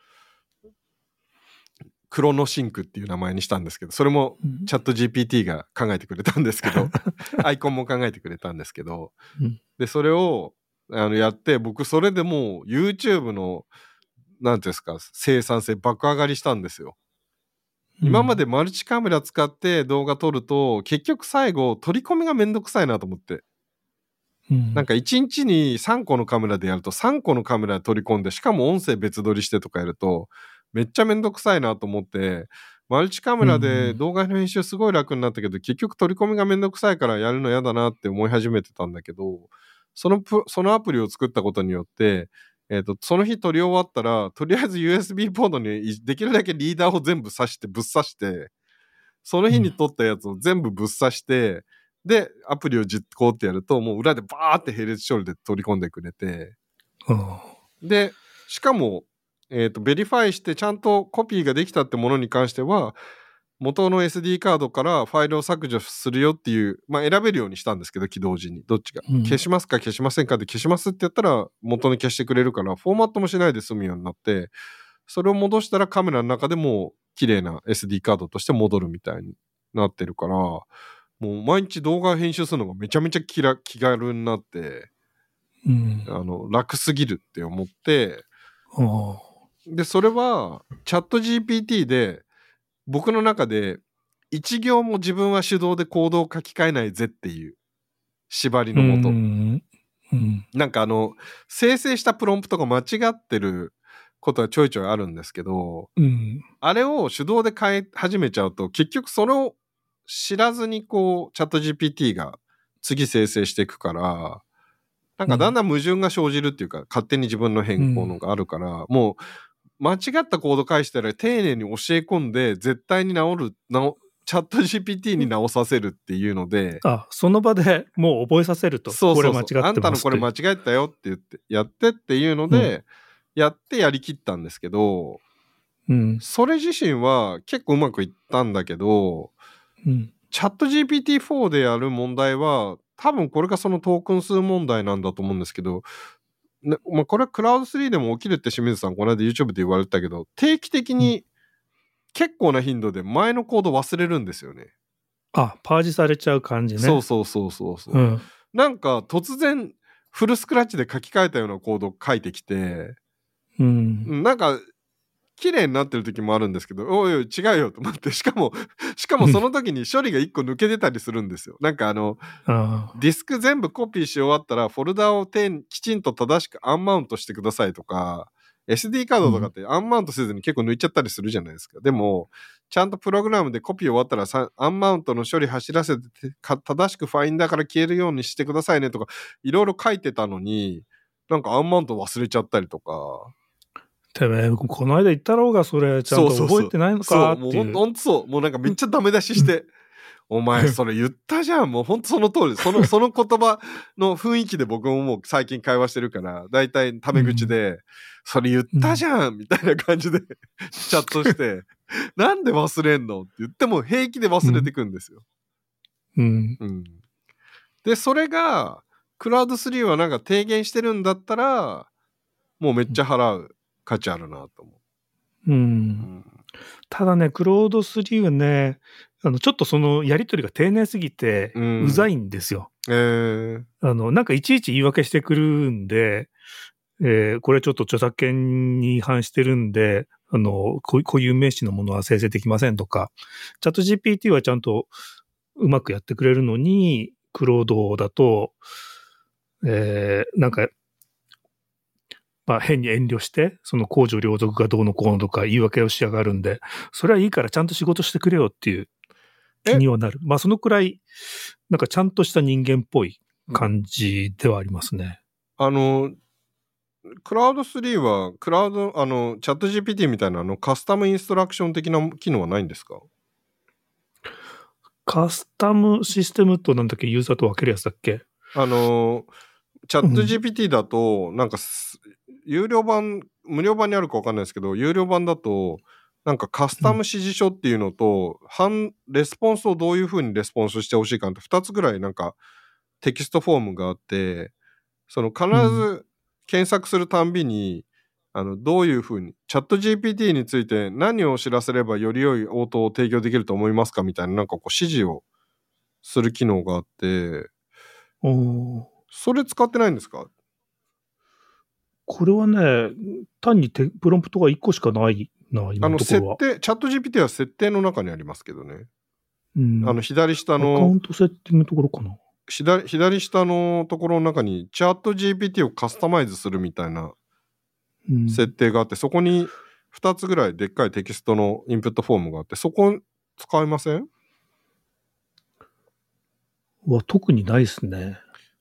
クロノシンクっていう名前にしたんですけど、それもチャット ジーピーティー が考えてくれたんですけど、アイコンも考えてくれたんですけど、で、それをあのやって、僕それでもう YouTube の、なんていうんですか、生産性爆上がりしたんですよ。うん、今までマルチカメラ使って動画撮ると、結局最後取り込みがめんどくさいなと思って。うん、なんかいちにちにさんこのカメラでやるとさんこのカメラで取り込んで、しかも音声別撮りしてとかやると、めっちゃめんどくさいなと思って、マルチカメラで動画の編集すごい楽になったけど、うん、結局取り込みがめんどくさいからやるの嫌だなって思い始めてたんだけど、 そのプ、そのアプリを作ったことによって、えっと、その日撮り終わったら、とりあえず ユーエスビー ポートにできるだけリーダーを全部挿して、ぶっ刺して、その日に撮ったやつを全部ぶっ刺して、うん、で、アプリを実行ってやると、もう裏でバーって並列処理で取り込んでくれて、 うん、 で、しかも、えっと、ベリファイしてちゃんとコピーができたってものに関しては、元の エスディー カードからファイルを削除するよっていう、まあ選べるようにしたんですけど、起動時に。どっちが。うん、消しますか消しませんかで消しますってやったら元に消してくれるから、フォーマットもしないで済むようになって、それを戻したらカメラの中でも綺麗な エスディー カードとして戻るみたいになってるから、もう毎日動画編集するのがめちゃめちゃ気ら気軽になって、うん、あの楽すぎるって思って、で、それはチャット ジーピーティー で僕の中で一行も自分は手動でコードを書き換えないぜっていう縛りのもと、うんうん、なんかあの生成したプロンプトが間違ってることはちょいちょいあるんですけど、うん、あれを手動で変え始めちゃうと結局それを知らずにこうチャット ジーピーティー が次生成していくから、なんかだんだん矛盾が生じるっていうか、うん、勝手に自分の変更のがあるから、うん、もう間違ったコード返したら丁寧に教え込んで絶対に直る直チャット ジーピーティー に直させるっていうので、 あ、その場でもう覚えさせると。 そうそうそう、 これ間違ってますあんたのこれ間違えたよって言ってやってっていうので、うん、やってやりきったんですけど、うん、それ自身は結構うまくいったんだけど、うん、チャット ジーピーティーフォー でやる問題は多分これがそのトークン数問題なんだと思うんですけど、ね、まあ、これはクラウドスリーでも起きるって清水さんこの間 YouTube で言われたけど、定期的に結構な頻度で前のコード忘れるんですよね。 あ、パージされちゃう感じね。 そうそうそうそうそう、うん、なんか突然フルスクラッチで書き換えたようなコードを書いてきて、うん、なんか綺麗になってる時もあるんですけど、おいおい違うよと思って、しかもしかもその時に処理がいっこ抜けてたりするんですよ。なんかあのあディスク全部コピーし終わったらフォルダをきちんと正しくアンマウントしてくださいとか、 エスディー カードとかってアンマウントせずに結構抜いちゃったりするじゃないですか、うん、でもちゃんとプログラムでコピー終わったらさアンマウントの処理走らせて正しくファインダーから消えるようにしてくださいねとかいろいろ書いてたのに、なんかアンマウント忘れちゃったりとか、 てめえこの間言ったろうがそれちゃんと覚えてないのかっていう。 そうそうそう、もうほんとそう、もうなんかめっちゃダメ出ししてお前それ言ったじゃん、もうほんとその通り、そのその言葉の雰囲気で僕ももう最近会話してるからだいたいタメ口で、うん、それ言ったじゃん、うん、みたいな感じでチャットしてなんで忘れんのって言っても平気で忘れてくんですよ、うんうん、でそれがクラウドスリーはなんか提言してるんだったらもうめっちゃ払う価値あるなと思う、うんうん、 ただねクラウドスリーはねあのちょっとそのやり取りが丁寧すぎてうざいんですよ、うんえー、あのなんかいちいち言い訳してくるんで、えー、これちょっと著作権に違反してるんであの固有名詞のものは生成できませんとか、チャット ジーピーティー はちゃんとうまくやってくれるのにクロードだと、えー、なんかまあ、変に遠慮してその公序良俗がどうのこうのとか言い訳をしやがるんで、それはいいからちゃんと仕事してくれよっていう気にはなる。まあそのくらいなんかちゃんとした人間っぽい感じではありますね。 あのクラウドスリーはクラウドあのチャット ジーピーティー みたいなあのカスタムインストラクション的な機能はないんですか？ カスタムシステムとなんだっけ、ユーザーと分けるやつだっけ？ あのチャット ジーピーティー だと、うん、なんか有料版無料版にあるか分かんないですけど、有料版だとなんかカスタム指示書っていうのと、うん、反レスポンスをどういう風にレスポンスしてほしいかってふたつぐらいなんかテキストフォームがあって、その必ず検索するたんびに、うん、あのどういう風にチャット ジーピーティー について何を知らせればより良い応答を提供できると思いますかみたいななんかこう指示をする機能があって、おそれ使ってないんですか？ これはね、単にプロンプトがいっこしかないな、今のところは。 あの設定、チャット ジーピーティー は設定の中にありますけどね。うん、あの左下のアカウントセッティングのところかな。 左、左下のところの中にチャット ジーピーティー をカスタマイズするみたいな設定があって、うん、そこにふたつぐらいでっかいテキストのインプットフォームがあって、そこ使いません？ は特にないですね。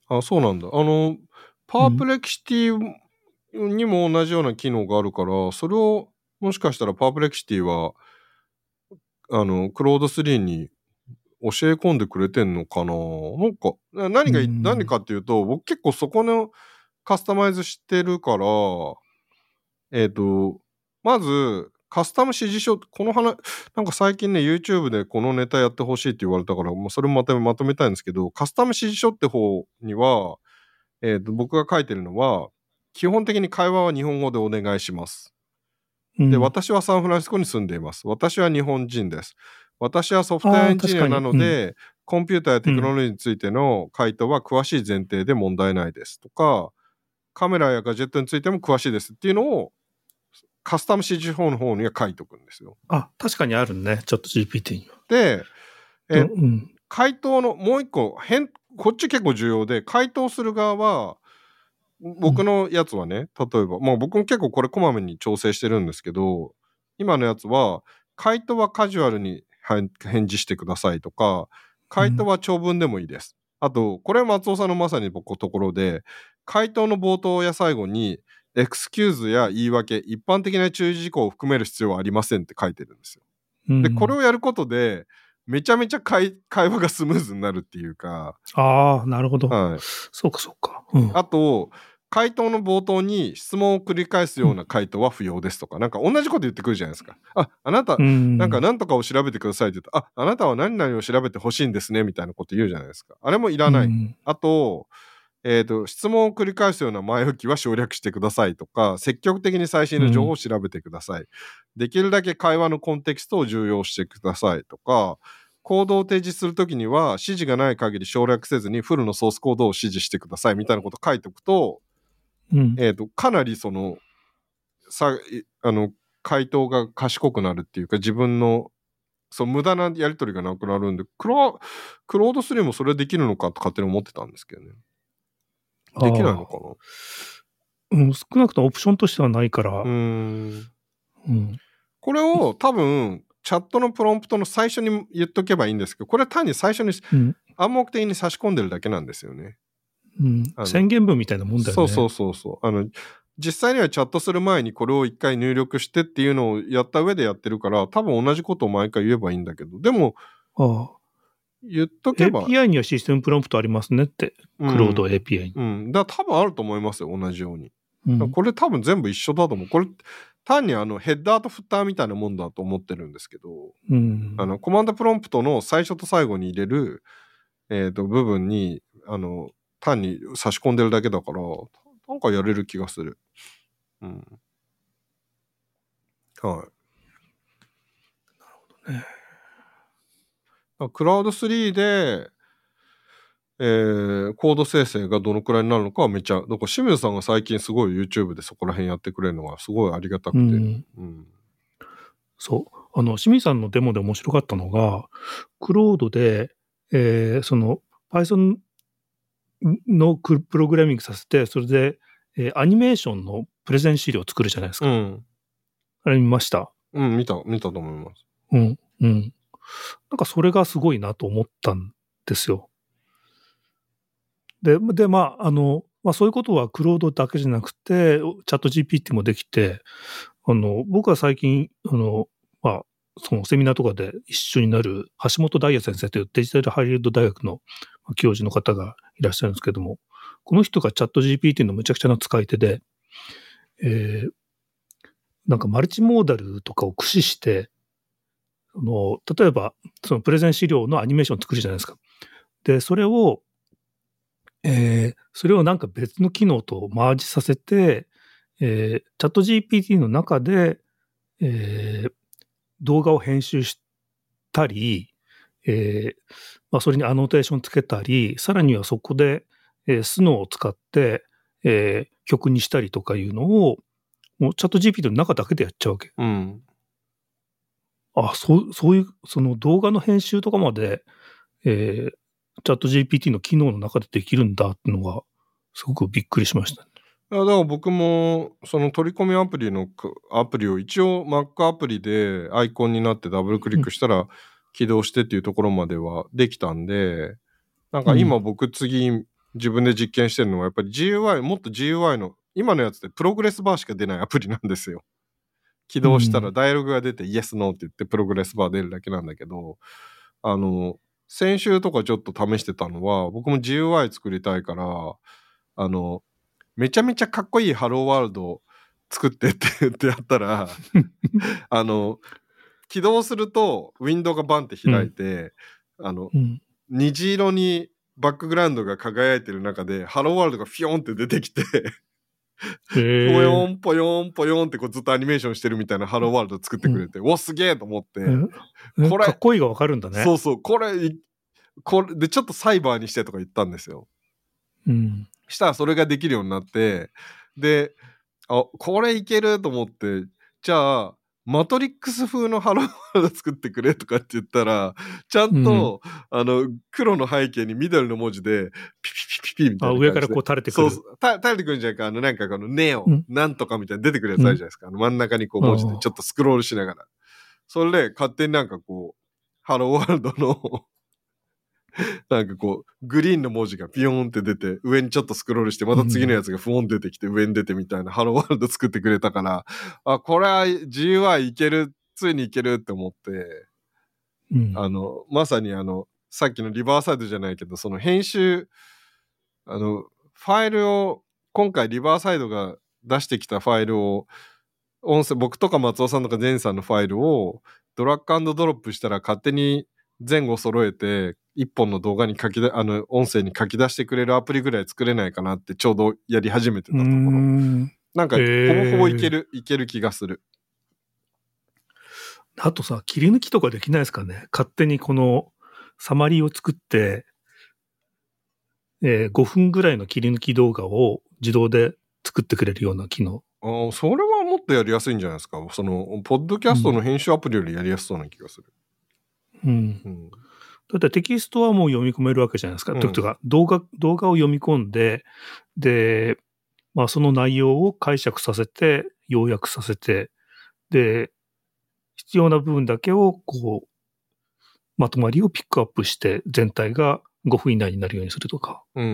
あ、そうなんだ。あの、パープレキシティにも同じような機能があるから、それをもしかしたらパープレキシティは、あの、クロードスリーに教え込んでくれてんのかな。なんか、何が、何かっていうと、僕結構そこのカスタマイズしてるから、えっと、まず、カスタム指示書、この話、なんか最近ね、YouTube でこのネタやってほしいって言われたから、もうそれもまとめ、まとめたいんですけど、カスタム指示書って方には、えっと、僕が書いてるのは、基本的に会話は日本語でお願いします。で、 うん、 私はサンフランシスコに住んでいます。私は日本人です。私はソフトウェアエンジニアなので、うん、コンピューターやテクノロジーについての回答は詳しい前提で問題ないですとか、カメラやガジェットについても詳しいですっていうのをカスタム指示法の方には書いておくんですよ。 あ、確かにあるね、チャット ジーピーティー には。 で、え、 うん、 回答のもう一個変、こっち結構重要で、回答する側は、僕のやつはね、例えば、まあ僕も結構これこまめに調整してるんですけど、今のやつは、回答はカジュアルに返事してくださいとか、回答は長文でもいいです。うん、あと、これは松尾さんのまさに僕のところで、回答の冒頭や最後に、エクスキューズや言い訳、一般的な注意事項を含める必要はありませんって書いてるんですよ。うん、で、これをやることで、めちゃめちゃ会話がスムーズになるっていうか。 ああ、なるほど。 はい。 そうかそうか。うん、 あと、回答の冒頭に質問を繰り返すような回答は不要ですとか、うん、なんか同じこと言ってくるじゃないですか。あ、あなた、うん、なんか何とかを調べてくださいって言うと、あ、あなたは何々を調べてほしいんですねみたいなこと言うじゃないですか。あれもいらない。うん、あと、えっと、質問を繰り返すような前置きは省略してくださいとか、積極的に最新の情報を調べてください。うん、できるだけ会話のコンテキストを重要してくださいとか、コードを提示するときには指示がない限り省略せずにフルのソースコードを指示してくださいみたいなことを書いておくと、うん、えっと、かなりその、さ、あの、回答が賢くなるっていうか、自分の、そう、無駄なやり取りがなくなるんで、クロ、クロードスリーもそれできるのかと勝手に思ってたんですけどね。できないのかな？うん、少なくともオプションとしてはないから。 うーん。うん、これを多分、チャットのプロンプトの最初に言っとけばいいんですけど、これは単に最初に暗黙的に差し込んでるだけなんですよね。 うん、宣言文みたいなもんだよね。 そうそうそうそう。あの、実際にはチャットする前にこれを一回入力してっていうのをやった上でやってるから、多分同じことを毎回言えばいいんだけど、でも、ああ言っとけば。 エーピーアイ にはシステムプロンプトありますねって。クロード エーピーアイ に。 うん。だから多分あると思いますよ、同じように。うん、これ多分全部一緒だと思う。これ、単にあのヘッダーとフッターみたいなもんだと思ってるんですけど、うん、あのコマンドプロンプトの最初と最後に入れる、えーと、部分にあの単に差し込んでるだけだから、なんかやれる気がする。うん。はい。なるほどね。クラウドスリーで、えー、コード生成がどのくらいになるのかはめっちゃ、だから清水さんが最近すごい YouTube でそこら辺やってくれるのがすごいありがたくて。うんうん、 そう。あの、清水さんのデモで面白かったのが、クロードで、えー、その Python のプログラミングさせて、それで、えー、アニメーションのプレゼン資料を作るじゃないですか。うん、あれ見ました？ うん、見た、見たと思います。 うん、うん。なんかそれがすごいなと思ったんですよ。で、で、まあ、あの、まあそういうことはクロードだけじゃなくて、チャット ジーピーティー もできて、あの、僕は最近、あの、まあ、そのセミナーとかで一緒になる橋本大也先生というデジタルハリウッド大学の教授の方がいらっしゃるんですけども、この人がチャット ジーピーティー のめちゃくちゃな使い手で、えー、なんかマルチモーダルとかを駆使して、あの例えばそのプレゼン資料のアニメーションを作るじゃないですか。で、それを、えー、それをなんか別の機能とマージさせて、えー、チャット ジーピーティー の中で、えー、動画を編集したり、えーまあ、それにアノテーションつけたり、さらにはそこで、えー、スノーを使って、えー、曲にしたりとかいうのを、もうチャット ジーピーティー の中だけでやっちゃうわけ。うん、あ、そう、そういう、その動画の編集とかまで、えー、チャット ジーピーティー の機能の中でできるんだっていうのが、すごくびっくりしました。 だから僕もその取り込みアプリのアプリを一応 Mac アプリでアイコンになってダブルクリックしたら起動してっていうところまではできたんで、なんか今僕次自分で実験してるのはやっぱり ジーユーアイ もっと ジーユーアイ の今のやつでプログレスバーしか出ないアプリなんですよ。起動したらダイアログが出て、うん、イエスノーって言ってプログレスバー出るだけなんだけど、あの先週とかちょっと試してたのは、僕も ジーユーアイ 作りたいから、あのめちゃめちゃかっこいいハローワールド作ってって言ってやったらあの起動するとウィンドウがバンって開いて、うん、あの、うん、虹色にバックグラウンドが輝いてる中でハローワールドがフィヨンって出てきてぽよんぽよんぽよんってこうずっとアニメーションしてるみたいなハローワールド作ってくれて、うん、おすげえと思って、 これかっこいいがわかるんだね。 そうそう、これこれでちょっとサイバーにしてとか言ったんですよ。うん、したらそれができるようになって、で、あ、これいけると思って、じゃあマトリックス風のハローワールド作ってくれとかって言ったら、ちゃんと、うん、あの黒の背景に緑の文字でピピピピピみたいな感じで、 あ、上からこう垂れてくる。 そうそう、垂れてくるんじゃないか、あのなんかこのネオ、うん、なんとかみたいな出てくるやつあるじゃないですか、うん、あの真ん中にこう文字でちょっとスクロールしながら、それで勝手になんかこうハローワールドのなんかこうグリーンの文字がピヨーンって出て、上にちょっとスクロールしてまた次のやつがフォン出てきて上に出てみたいなハローワールド作ってくれたから、あ、これは ジーユーアイ いける、ついにいけるって思って、うん、あのまさにあのさっきのリバーサイドじゃないけど、その編集、あのファイルを今回リバーサイドが出してきたファイルを、音声、僕とか松尾さんとかゼンさんのファイルをドラッグ&ドロップしたら勝手に前後揃えて一本の動画に書きだあの音声に書き出してくれるアプリぐらい作れないかなってちょうどやり始めてたところ、なんかほぼほぼいけるいける気がする。 あとさ、切り抜きとかできないですかね。勝手にこのサマリーを作って、えー、ごふんぐらいの切り抜き動画を自動で作ってくれるような機能。 あ、それはもっとやりやすいんじゃないですか。そのポッドキャストの編集アプリよりやりやすそうな気がする。 うん。うん、だってテキストはもう読み込めるわけじゃないですか。うん、というか動画動画を読み込んで、で、まあその内容を解釈させて要約させて、で必要な部分だけをこうまとまりをピックアップして全体がごふん以内になるようにするとか。 うん。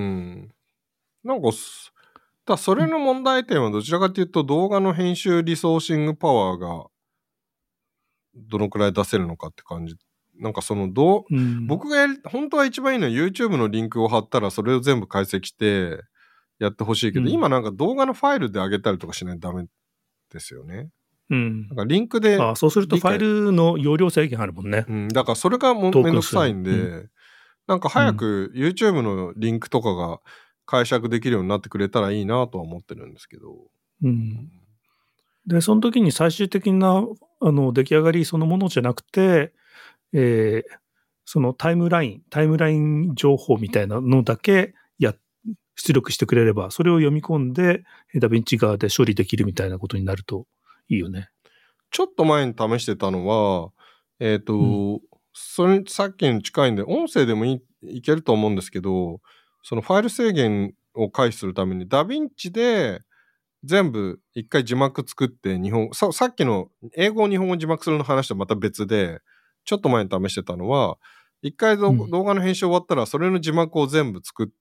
なんかだそれの問題点はどちらかというと動画の編集リソーシングパワーがどのくらい出せるのかって感じ。なんかそのどう、うん、僕がやり本当は一番いいのは YouTube のリンクを貼ったらそれを全部解析してやってほしいけど、うん、今なんか動画のファイルで上げたりとかしないとダメですよね。うん、なんかリンクで、 あ、そうするとファイルの容量制限あるもんね。 うん、だからそれがもめんどくさいんで、うん、なんか早く YouTube のリンクとかが解釈できるようになってくれたらいいなとは思ってるんですけど。 うん、でその時に最終的なあの出来上がりそのものじゃなくて、えー、そのタイムラインタイムライン情報みたいなのだけや出力してくれれば、それを読み込んでダヴィンチ側で処理できるみたいなことになるといいよね。 ちょっと前に試してたのは、えっと、うん、それさっきに近いんで音声でも い, いけると思うんですけど、そのファイル制限を回避するためにダヴィンチで全部一回字幕作って日本 さ, さっきの英語を日本語字幕するの話とまた別で、ちょっと前に試してたのは一回、うん、動画の編集終わったらそれの字幕を全部作って、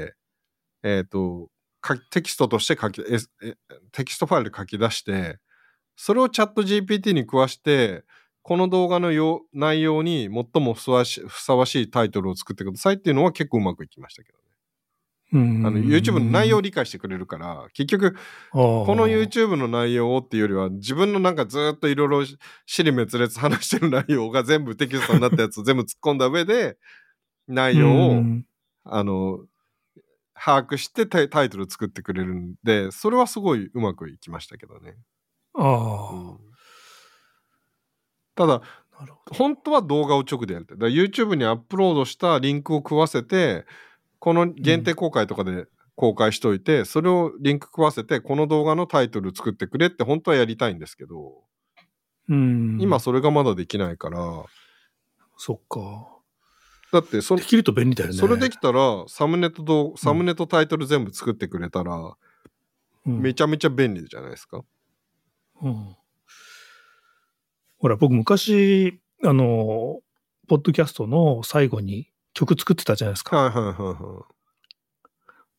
えっとテキストとして書きえテキストファイルで書き出して、それをチャット ジーピーティー に食わしてこの動画のよ内容に最もふさわし、ふさわしいタイトルを作ってくださいっていうのは結構うまくいきましたけどね。うん、あの YouTube の内容を理解してくれるから、結局この YouTube の内容をっていうよりは自分のなんかずっといろいろ尻滅裂話してる内容が全部テキストになったやつを全部突っ込んだ上で内容をあの把握してタイトル作ってくれるんで、それはすごいうまくいきましたけどね。あ、うん、ただ本当は動画を直でやりたい。だから YouTube にアップロードしたリンクを食わせて、この限定公開とかで公開しといて、うん、それをリンク食わせてこの動画のタイトル作ってくれって本当はやりたいんですけど、うん、今それがまだできないから。 そっか。 だってそできると便利だよね。 それできたらサムネとどサムネとタイトル全部作ってくれたら、うん、めちゃめちゃ便利じゃないですか。 うん、ほら僕昔あのポッドキャストの最後に曲作ってたじゃないですか。 はいはいはいはい。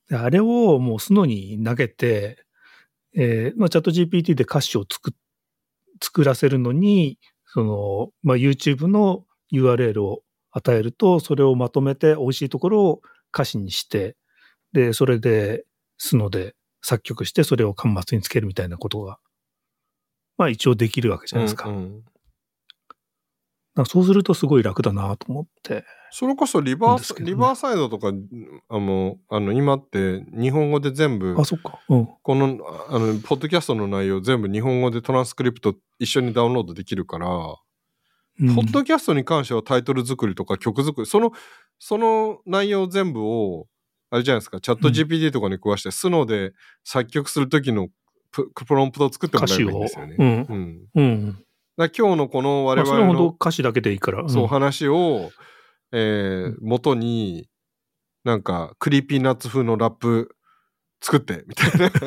であれをもうスノに投げて、えーまあ、チャット ジーピーティー で歌詞を作作らせるのに、その、まあ、YouTube の ユーアールエル を与えると、それをまとめて美味しいところを歌詞にして、で、それでスノで作曲して、それを端末につけるみたいなことが、まあ一応できるわけじゃないですか。 うんうん、 だからそうするとすごい楽だなと思って。 それこそリバー、ね、リバーサイドとか、あの、あの今って日本語で全部、 あ、そっか。うん。 この、あの、ポッドキャストの内容全部日本語でトランスクリプト一緒にダウンロードできるから、うん、ポッドキャストに関してはタイトル作りとか曲作り、その、その内容全部を、あれじゃないですか、チャット ジーピーティー とかに食わして、うん、スノで作曲するときのプ, プロンプトを作ってもらえばいいんですよね。 歌詞を。うん。うんうんだ今日のこの我々の、 まあ、それほど歌詞だけでいいから、 うん、そう話を、えー、元になんかクリーピーナッツ風のラップ作ってみたいな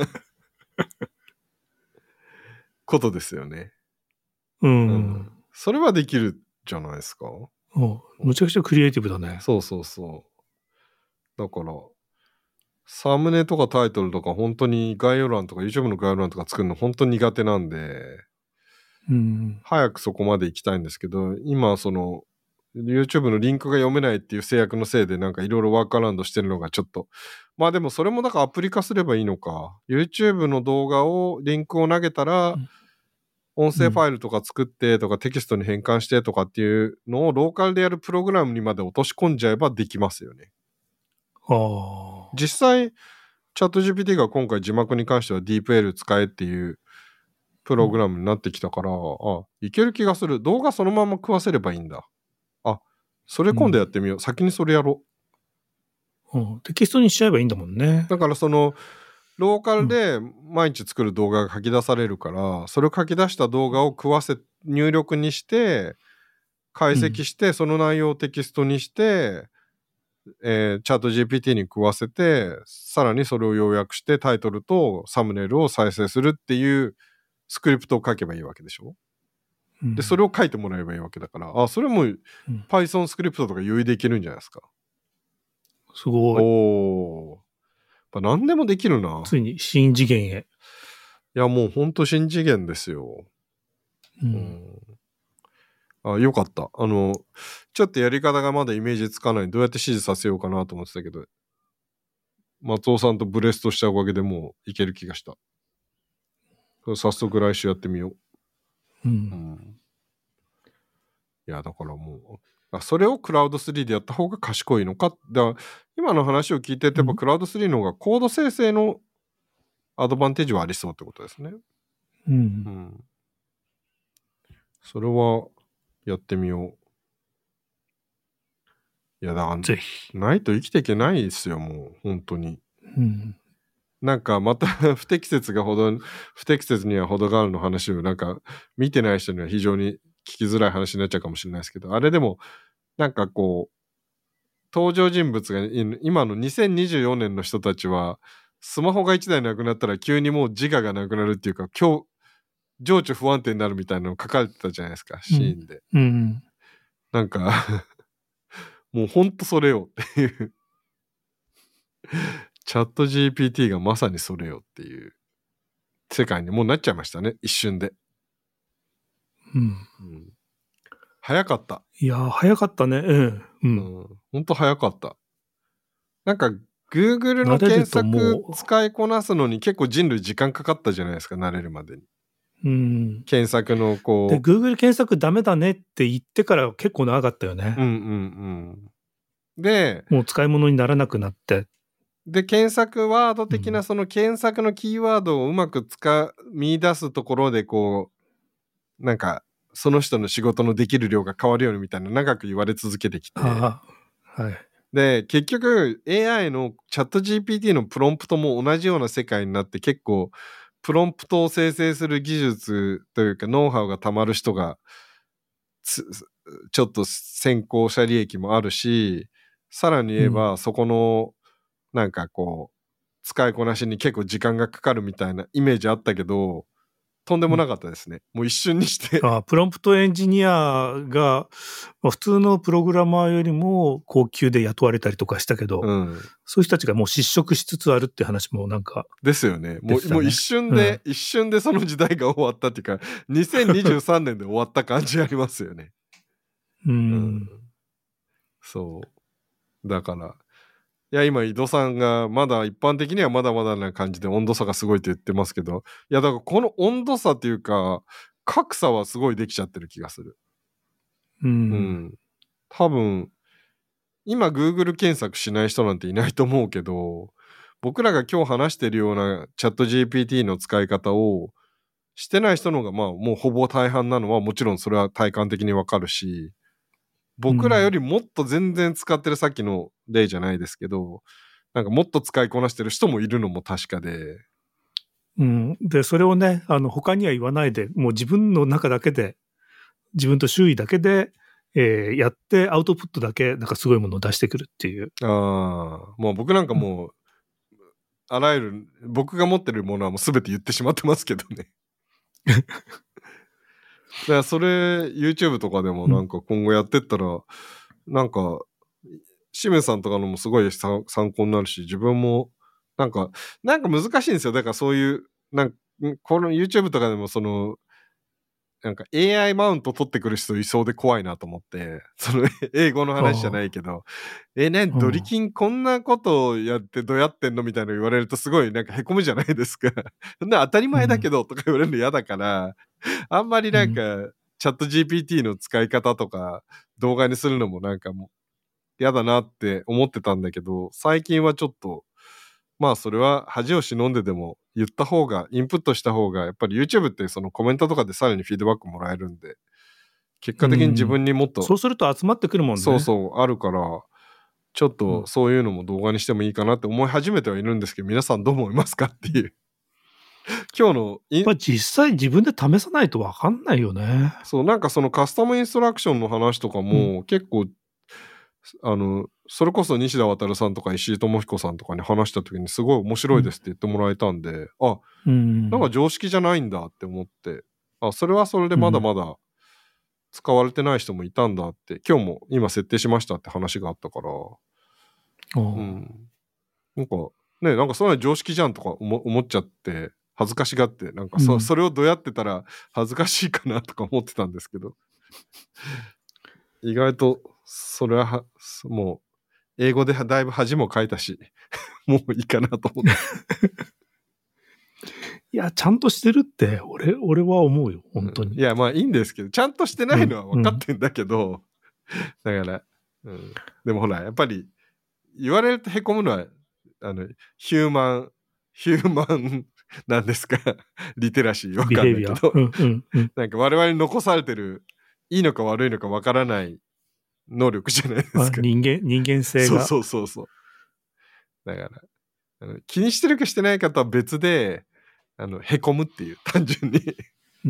ことですよね。 うん、 うん。それはできるじゃないですか。 むちゃくちゃクリエイティブだね。 そうそうそう。だからサムネとかタイトルとか本当に概要欄とか YouTube の概要欄とか作るの本当に苦手なんで、 うん、 早くそこまで行きたいんですけど、今その YouTube のリンクが読めないっていう制約のせいでなんかいろいろワークアラウンドしてるのがちょっと、まあでもそれもなんかアプリ化すればいいのか。YouTube の動画をリンクを投げたら、音声ファイルとか作ってとかテキストに変換してとかっていうのをローカルでやるプログラムにまで落とし込んじゃえばできますよね。 あ実際チャット ジーピーティー が今回字幕に関しては ディープエル 使えっていうプログラムになってきたから、うん、あ、いける気がする。動画そのまま食わせればいいんだ。あ、それ今度やってみよう。うん、先にそれやろう。うん、テキストにしちゃえばいいんだもんね。 だからそのローカルで毎日作る動画が書き出されるから、うん、それを書き出した動画を食わせ入力にして解析して、うん、その内容をテキストにして、えー、チャット ジーピーティー に食わせてさらにそれを要約してタイトルとサムネイルを再生するっていうスクリプトを書けばいいわけでしょ、うん、でそれを書いてもらえばいいわけだから、あ、それも Python スクリプトとか余裕でいけるんじゃないですか。 すごい。 おー、何でもできるな。 ついに新次元へ。 いやもうほんと新次元ですよ。うん、あ、よかった。あのちょっとやり方がまだイメージつかない。どうやって指示させようかなと思ってたけど、松尾さんとブレストしたおかげでもういける気がした。早速来週やってみよう。うん。うん、いやだからもうあそれをクラウドスリーでやった方が賢いのか。だから今の話を聞いててやっぱクラウドスリーの方がコード生成のアドバンテージはありそうってことですね。 うん。うん、 それはやってみよう。いやだからぜひないと生きていけないですよもう本当に。 うん、 なんかまた不適切がほど不適切には程があるの話をなんか見てない人には非常に聞きづらい話になっちゃうかもしれないですけど、あれでもなんかこう登場人物が今のにせんにじゅうよねんの人たちはスマホがいちだいなくなったら急にもう自我がなくなるっていうか今日情緒不安定になるみたいなの書かれてたじゃないですか、シーンで、 うんうん、 なんかもうほんとそれよっていうチャット ジーピーティー がまさにそれよっていう世界にもうなっちゃいましたね、一瞬で。 うん。うん、 早かった。 いや早かったね。うん。うん。 うん、ほんと早かった。なんか Google の検索使いこなすのに結構人類時間かかったじゃないですか、慣れるまでに。うん。検索のこう。 で、Google 検索ダメだねって言ってから結構長かったよね。 うんうんうん。で、 もう使い物にならなくなって。 で、検索ワード的なその検索のキーワードをうまく使う、見出すところでこう、なんか、その人の仕事のできる量が変わるようにみたいな長く言われ続けてきて。 ああ、はい。 で、結局 エーアイ のチャット ジーピーティー のプロンプトも同じような世界になって結構プロンプトを生成する技術というかノウハウがたまる人がちょっと先行者利益もあるし、さらに言えばそこのなんかこう使いこなしに結構時間がかかるみたいなイメージあったけど、 とんでもなかったですね。もう一瞬にして。 あプロンプトエンジニアが、まあ、普通のプログラマーよりも高級で雇われたりとかしたけど、 うん、 そういう人たちがもう失職しつつあるって話もなんか、 ですよね。もう、 ね、 もう一瞬で、うん、一瞬でその時代が終わったっていうか、にせんにじゅうさんねんで終わった感じありますよね。 うん、 うん、そう。だから、いや、今、井戸さんが、まだ一般的にはまだまだな感じで温度差がすごいって言ってますけど、いや、だからこの温度差っていうか、格差はすごいできちゃってる気がする。 うん。 うん、多分、今、Google 検索しない人なんていないと思うけど、僕らが今日話してるようなチャット ジーピーティー の使い方をしてない人の方が、まあ、もうほぼ大半なのはもちろんそれは体感的にわかるし、僕らよりもっと全然使ってる、さっきの例じゃないですけど、なんかもっと使いこなしてる人もいるのも確かで。 うん。で、それをね、あの、他には言わないで、もう自分の中だけで、自分と周囲だけで、えー、やってアウトプットだけなんかすごいものを出してくるっていう。 ああ、もう僕なんかもう、うん、あらゆる僕が持ってるものはもう全て言ってしまってますけどね。だからそれ YouTube とかでもなんか今後やってったら、うん、なんか清水さんとかのもすごい参考になるし、自分もなんかなんか難しいんですよ。だからそういうなんかこの YouTube とかでもそのなんか エーアイ マウント取ってくる人いそうで怖いなと思って、その英語の話じゃないけど、え、ね、ドリキンこんなことをやってどうやってんのみたいなの言われるとすごいなんかへこむじゃないですか。そんな当たり前だけどとか言われるの嫌だから、あんまりなんか、うん、チャット ジーピーティー の使い方とか動画にするのもなんかもう嫌だなって思ってたんだけど、最近はちょっとまあそれは恥を忍んででも言った方が、インプットした方が、やっぱり YouTube ってそのコメントとかでさらにフィードバックもらえるんで、結果的に自分にもっと、 そうすると集まってくるもんね。 そうそうあるから、ちょっとそういうのも動画にしてもいいかなって思い始めてはいるんですけど、皆さんどう思いますかっていう。今日のやっぱ実際自分で試さないと分かんないよね。 そう、なんかそのカスタムインストラクションの話とかも結構、うん、あの、それこそ西田渉さんとか石井智彦さんとかに話した時にすごい面白いですって言ってもらえたんで、うん、あ、うん、なんか常識じゃないんだって思って、あ、それはそれでまだまだ使われてない人もいたんだって、うん、今日も今設定しましたって話があったから、うん、なんかね、なんかそれは常識じゃんとか 思, 思っちゃって恥ずかしがって、なんか そ,、うん、それをどうやってたら恥ずかしいかなとか思ってたんですけど、意外とそれはもう英語でだいぶ恥もかいたしもういいかなと思っていやちゃんとしてるって俺俺は思うよ本当に、 うん、いやまあいいんですけどちゃんとしてないのは分かってんだけど、うんうん、だから、うん、でもほらやっぱり言われるとへこむのはあのヒューマンヒューマンなんですかリテラシー分かんないけど、うんうんうん、なんか我々に残されてるいいのか悪いのか分からない能力じゃないですか。 人間人間性が。 そうそうそうそう。だからあの気にしてるかしてないかとは別であのへこむっていう単純にうん。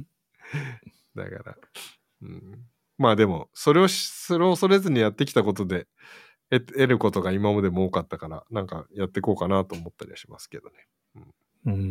だから、うん、まあでもそれをそれを恐れずにやってきたことで得ることが今までも多かったからなんかやっていこうかなと思ったりはしますけどね。うん。うん、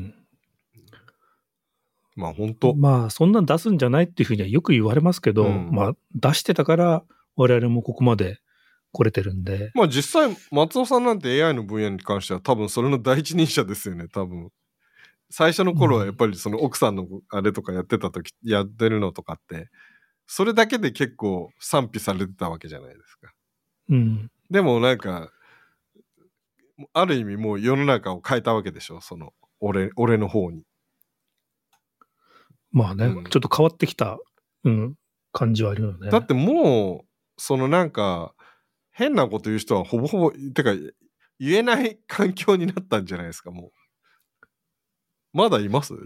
まあ本当。 まあそんなん出すんじゃないっていうふうにはよく言われますけど、うん、まあ出してたから我々もここまで来れてるんで。 まあ実際松尾さんなんて エーアイ の分野に関しては多分それの第一人者ですよね多分。最初の頃はやっぱりその奥さんのあれとかやってた時やってるのとかってそれだけで結構賛否されてたわけじゃないですか。 うん、 でもなんかある意味もう世の中を変えたわけでしょその 俺, 俺の方に。 まあね、うん、ちょっと変わってきた、うん、感じはあるよね。 だってもうそのなんか変なこと言う人はほぼほぼてか言えない環境になったんじゃないですかもう。まだいます？ うん、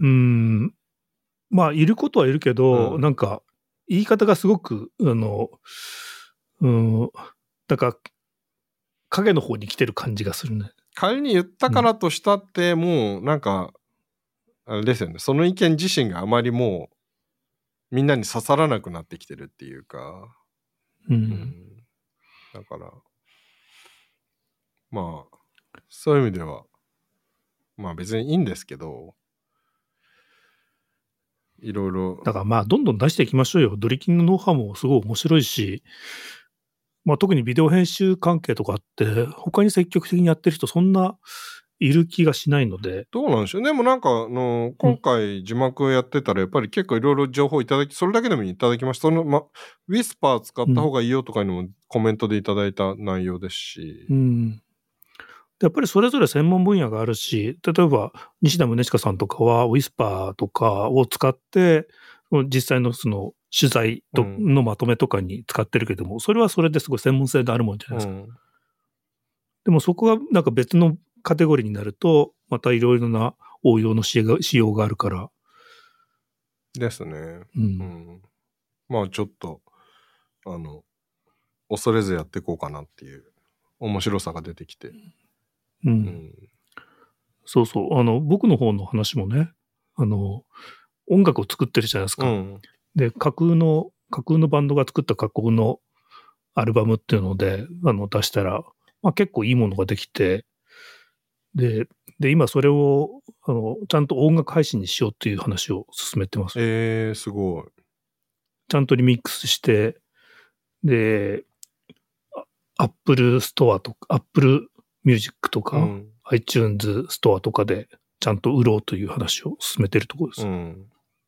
まあいることはいるけど、うん、なんか言い方がすごくあの、うん、だから影の方に来てる感じがするね。 仮に言ったからとしたって、うん、もうなんかあれですよねその意見自身があまりもうみんなに刺さらなくなってきてるっていうか、 うんうん、 だからまあそういう意味ではまあ別にいいんですけどいろいろ。 だからまあ、どんどん出していきましょうよ。ドリキンのノウハウもすごい面白いし、まあ特にビデオ編集関係とかって、他に積極的にやってる人そんないる気がしないので。 どうなんでしょう。でもなんか、あの、今回字幕やってたら、やっぱり結構いろいろ情報いただき、それだけでもいただきました。その、ま、ウィスパー使った方がいいよとかいうのもコメントでいただいた内容ですし。 うん。やっぱりそれぞれ専門分野があるし、例えば西田宗近さんとかはウィスパーとかを使って、実際のその取材とのまとめとかに使ってるけども、うん、それはそれですごい専門性があるもんじゃないですか。うん、でもそこがなんか別のカテゴリーになると、またいろいろな応用の仕様があるから。 ですね。 うん。 うん、まあちょっと、あの、恐れずやっていこうかなっていう面白さが出てきて。 うん。うん、そうそう。あの、僕の方の話もね、あの、音楽を作ってるじゃないですか。うん、で、架空の、架空のバンドが作った架空のアルバムっていうので、あの、出したら、まあ結構いいものができて、で、で、今それを、あの、ちゃんと音楽配信にしようっていう話を進めてます。 えー、すごい。 ちゃんとリミックスして、で、Apple ストアとか、Apple Music とか、うん、iTunes ストアとかでちゃんと売ろうという話を進めてるところです。うん、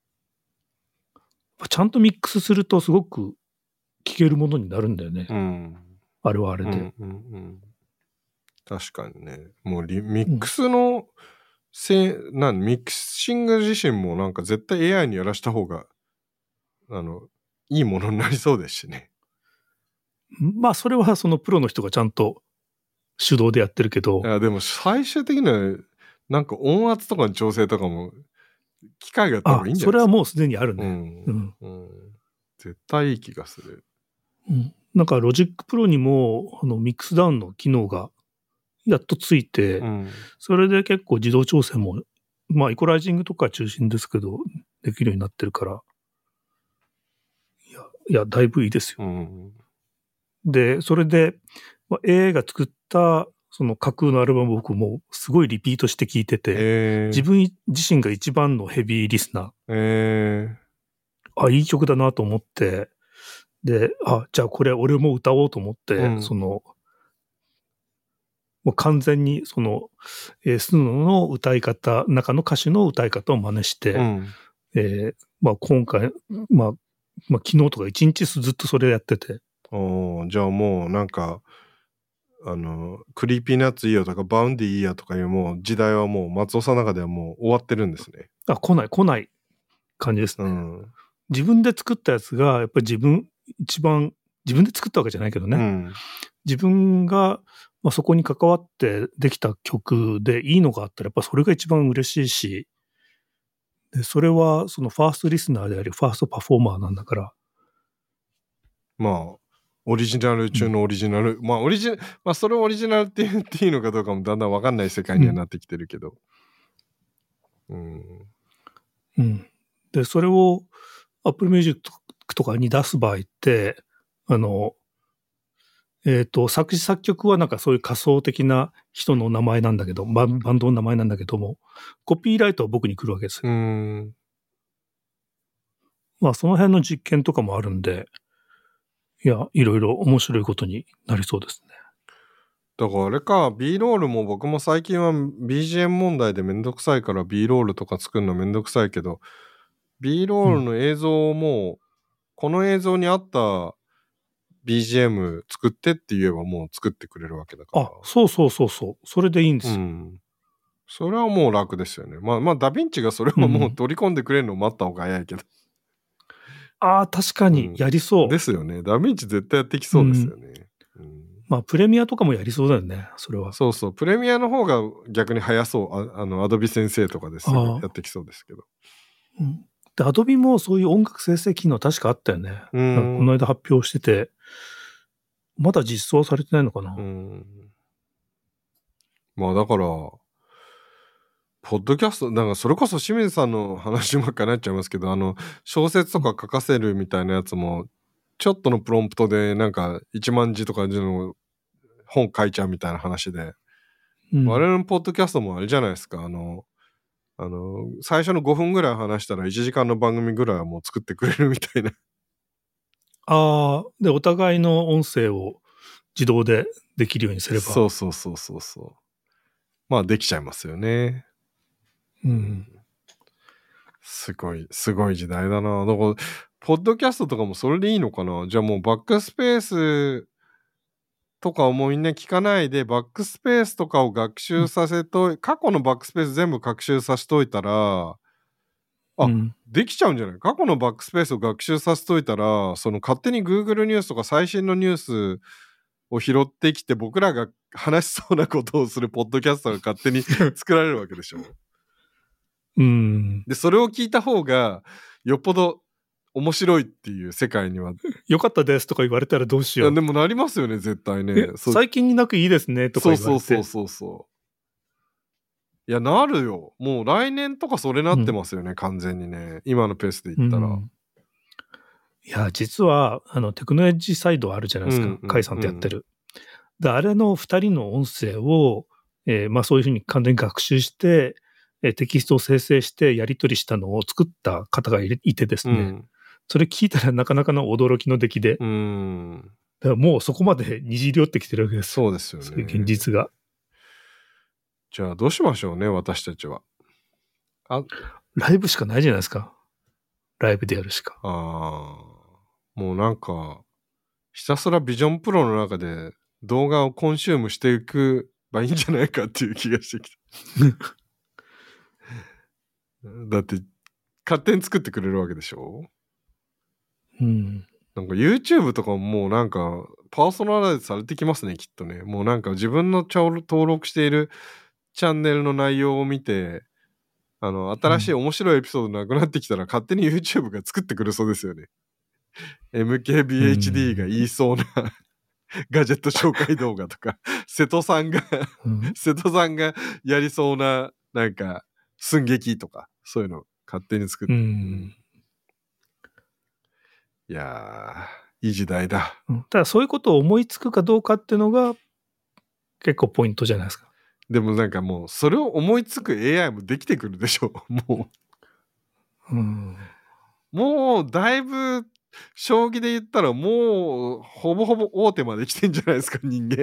ちゃんとミックスするとすごく聴けるものになるんだよね。うん、あれはあれで。うんうんうん、 確かにね。もうリミックスのせ、うん、なんミックシング自身もなんか絶対 エーアイ にやらした方があのいいものになりそうですしね。 まあそれはそのプロの人がちゃんと手動でやってるけど。 いやでも最終的にはなんか音圧とかの調整とかも機械がやった方がいいんじゃないですか。 あ、それはもうすでにあるね。 うんうんうん、絶対いい気がする。 うん、なんかロジックプロにもあのミックスダウンの機能がやっとついて、うん、それで結構自動調整も、まあイコライジングとか中心ですけど、できるようになってるから、いや、いや、だいぶいいですよ。うん、で、それで、まあ、エーアイ が作ったその架空のアルバムを僕もすごいリピートして聴いてて、えー、自分自身が一番のヘビーリスナー。えー、あ、いい曲だなと思って、で、あ、じゃあこれ俺も歌おうと思って、うん、その、もう完全にその、えー、スノの歌い方、中の歌手の歌い方を真似して、うん、えー、まあ今回、まあ、まあ昨日とか一日ずっとそれやってて。 おじゃあもうなんか、あの、クリーピーナッツいいよとか、バウンディいいやとかいうもう時代はもう松尾さんの中ではもう終わってるんですね。 あ、来ない、来ない感じですね。うん、自分で作ったやつが、やっぱり自分、一番、自分で作ったわけじゃないけどね。うん、自分が、まあ、そこに関わってできた曲でいいのがあったら、やっぱそれが一番嬉しいし、でそれはそのファーストリスナーであり、ファーストパフォーマーなんだから。 まあ、オリジナル中のオリジナル。うん、まあ、オリジナル、まあ、それをオリジナルって言っていいのかどうかもだんだんわかんない世界にはなってきてるけど。 うん。うん。で、それを Apple Music とかに出す場合って、あの、えっと、作詞作曲はなんかそういう仮想的な人の名前なんだけど、バンバンドの名前なんだけども、コピーライトは僕に来るわけですよ。うん。まあ、その辺の実験とかもあるんで、いや、いろいろ面白いことになりそうですね。 だからあれか、B ロールも僕も最近は ビージーエム 問題でめんどくさいから B ロールとか作るのめんどくさいけど、B ロールの映像も、この映像に合った ビージーエム 作ってって言えばもう作ってくれるわけだから。 あ、そうそうそうそう。それでいいんですよ。うん。 それはもう楽ですよね。まあまあ、ダヴィンチがそれをもう取り込んでくれるのを待った方が早いけど。 うん、ああ、確かにやりそう、 うん。ですよね。ダヴィンチ絶対やってきそうですよね。うんうん、 まあ、プレミアとかもやりそうだよね、それは。 そうそう。プレミアの方が逆に早そう。あ, あの、アドビ先生とかですぐやってきそうですけど。 うん、で、アドビもそういう音楽生成機能確かあったよね。うん、この間発表してて、まだ実装されてないのかな。うん、 まあだから、ポッドキャスト、なんかそれこそ清水さんの話ばっかになっちゃいますけど、あの、小説とか書かせるみたいなやつも、ちょっとのプロンプトでなんかいちまんじとかの本書いちゃうみたいな話で、うん、我々のポッドキャストもあれじゃないですか、あの、 あの最初のごふんぐらい話したらいちじかんの番組ぐらいはもう作ってくれるみたいな。 ああ、で、お互いの音声を自動でできるようにすれば。 そうそうそうそうそう。まあできちゃいますよね。 うん。 すごい、すごい時代だな。だから、ポッドキャストとかもそれでいいのかな。じゃあもうバックスペースとかをもうみんな聞かないで、バックスペースとかを学習させと、うん、過去のバックスペース全部学習させといたら、あ、うん、できちゃうんじゃない？過去のバックスペースを学習させといたら、その勝手に Google ニュースとか最新のニュースを拾ってきて、僕らが話しそうなことをするポッドキャストが勝手に作られるわけでしょ。 うん。 で、それを聞いた方が、よっぽど面白いっていう世界には。 よかったですとか言われたらどうしよう。 いや、でもなりますよね、絶対ね。 最近になくいいですねとか言われて。 そうそうそうそう。いや、なるよ。もう来年とかそれなってますよね、うん、完全にね。今のペースで言ったら。うん、 いや、実は、あの、テクノエッジサイドあるじゃないですか。うんうんうん、カイさんとやってる。で、あれのふたりの音声を、えー、まあそういうふうに完全に学習して、えー、テキストを生成してやり取りしたのを作った方がいてですね。うん、それ聞いたらなかなかの驚きの出来で。うん、だからもうそこまでにじり寄ってきてるわけです。 そうですよね。 そういう現実が。 じゃあどうしましょうね、私たちは。 あ、ライブしかないじゃないですか。ライブでやるしか。 ああ、もうなんか、ひたすらビジョンプロの中で動画をコンシュームしていくばいいんじゃないかっていう気がしてきた。だって、勝手に作ってくれるわけでしょ？ うん。 なんか YouTube とかももうなんかパーソナライズされてきますね、きっとね。もうなんか自分の登録しているチャンネルの内容を見て、あの、新しい面白いエピソードなくなってきたら、うん、勝手に YouTube が作ってくるそうですよね。エムケービーエイチディー が言いそうな、うん、ガジェット紹介動画とか、瀬戸さんが、うん、瀬戸さんがやりそうな、なんか、寸劇とか、そういうの勝手に作って。うん、いやー、いい時代だ。 うん、ただそういうことを思いつくかどうかっていうのが、結構ポイントじゃないですか。 でもなんかもう、それを思いつく エーアイ もできてくるでしょ、もう。うん、もう、だいぶ、将棋で言ったらもう、ほぼほぼ大手まで来てんじゃないですか、人間。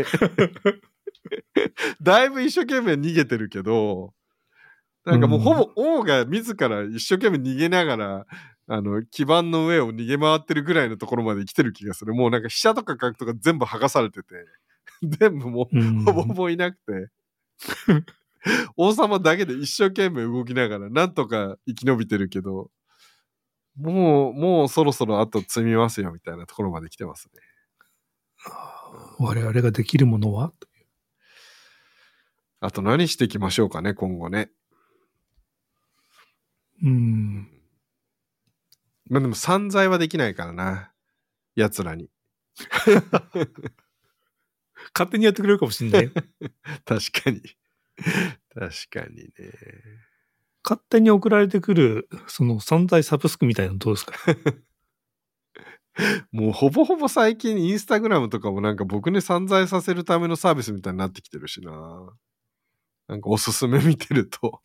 だいぶ一生懸命逃げてるけど、なんかもうほぼ王が自ら一生懸命逃げながら、あの、基盤の上を逃げ回ってるぐらいのところまで来てる気がする。もうなんか飛車とか角とか全部剥がされてて、全部もうほぼほぼいなくて、王様だけで一生懸命動きながら、なんとか生き延びてるけど、もう、もうそろそろあと積みますよみたいなところまで来てますね。 我々ができるものは？ あと何していきましょうかね、今後ね。 うん。 まあでも散財はできないからな。奴らに。 勝手にやってくれるかもしんないよ。 確かに。確かにね。 勝手に送られてくる、その散財サブスクみたいなのどうですか？ もうほぼほぼ最近インスタグラムとかもなんか僕に散財させるためのサービスみたいになってきてるしな。なんかおすすめ見てると。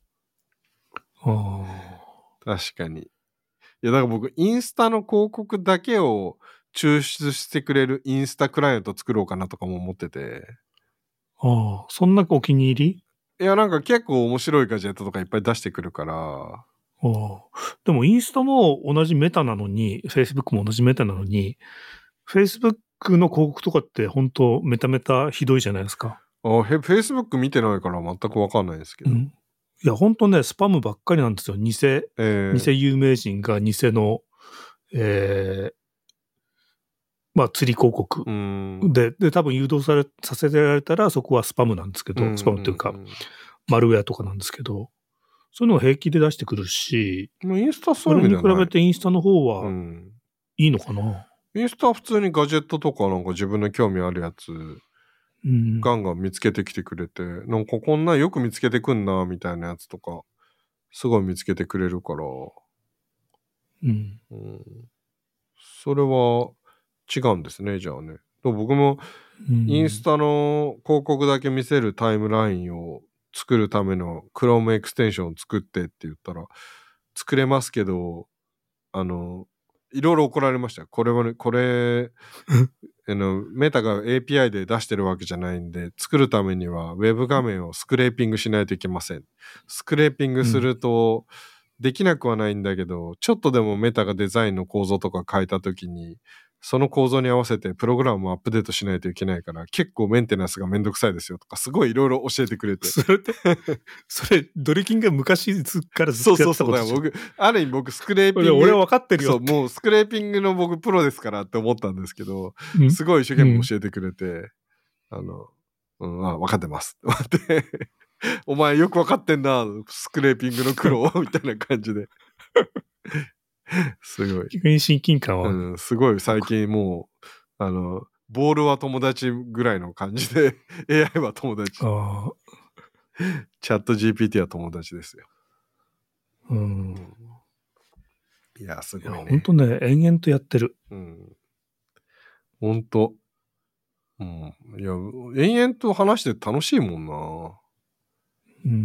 確かに。いやだから僕インスタの広告だけを抽出してくれるインスタクライアント作ろうかなとかも思ってて。 ああ、そんなお気に入り？ いやなんか結構面白いガジェットとかいっぱい出してくるから。ああ、でもインスタも同じメタなのに、Facebook も同じメタなのに、Facebook の広告とかって本当メタメタひどいじゃないですか。 あ、へ、Facebook 見てないから全くわかんないですけど。うん、 いや本当ね、スパムばっかりなんですよ。偽、えー、偽有名人が偽の、えー、まあ釣り広告で、で、多分誘導され、させられたらそこはスパムなんですけど、スパムっていうか、マルウェアとかなんですけど、そういうのを平気で出してくるし、 もうインスタそういう意味ではない。 それに比べてインスタの方はいいのかな、うん、 インスタは普通にガジェットとかなんか自分の興味あるやつ、うん、ガンガン見つけてきてくれて、なんかこんなよく見つけてくんなみたいなやつとか、すごい見つけてくれるから、うん。うん、それは違うんですね、じゃあね。僕もインスタの広告だけ見せるタイムラインを作るための Chrome エクステンションを作ってって言ったら、作れますけど、あの、いろいろ怒られました。これはね、これ、あの、メタが エーピーアイ で出してるわけじゃないんで、作るためには Web 画面をスクレーピングしないといけません。スクレーピングすると、できなくはないんだけど、ちょっとでもメタがデザインの構造とか変えたときに、その構造に合わせてプログラムもアップデートしないといけないから、結構メンテナンスがめんどくさいですよとか、すごいいろいろ教えてくれて。 それって、それ、ドリキンが昔からずっとやってたことじゃん。 そうそうそう。僕、ある意味僕、スクレーピング。 俺は分かってるよ。 そう、もうスクレーピングの僕、プロですからって思ったんですけど、すごい一生懸命教えてくれて、うん、あの、うん、あ、分かってます。ってお前よく分かってんな、スクレーピングの苦労みたいな感じで。すごい。 急に親近感は。 うん、すごい最近もう、あの、ボールは友達ぐらいの感じで、エーアイ は友達。 あチャット ジーピーティー は友達ですよ。 うん。 いや、すごいね。 本当ね、延々とやってる。 うん。本当。うん。いや、延々と話して楽しいもんな。 うん。うん、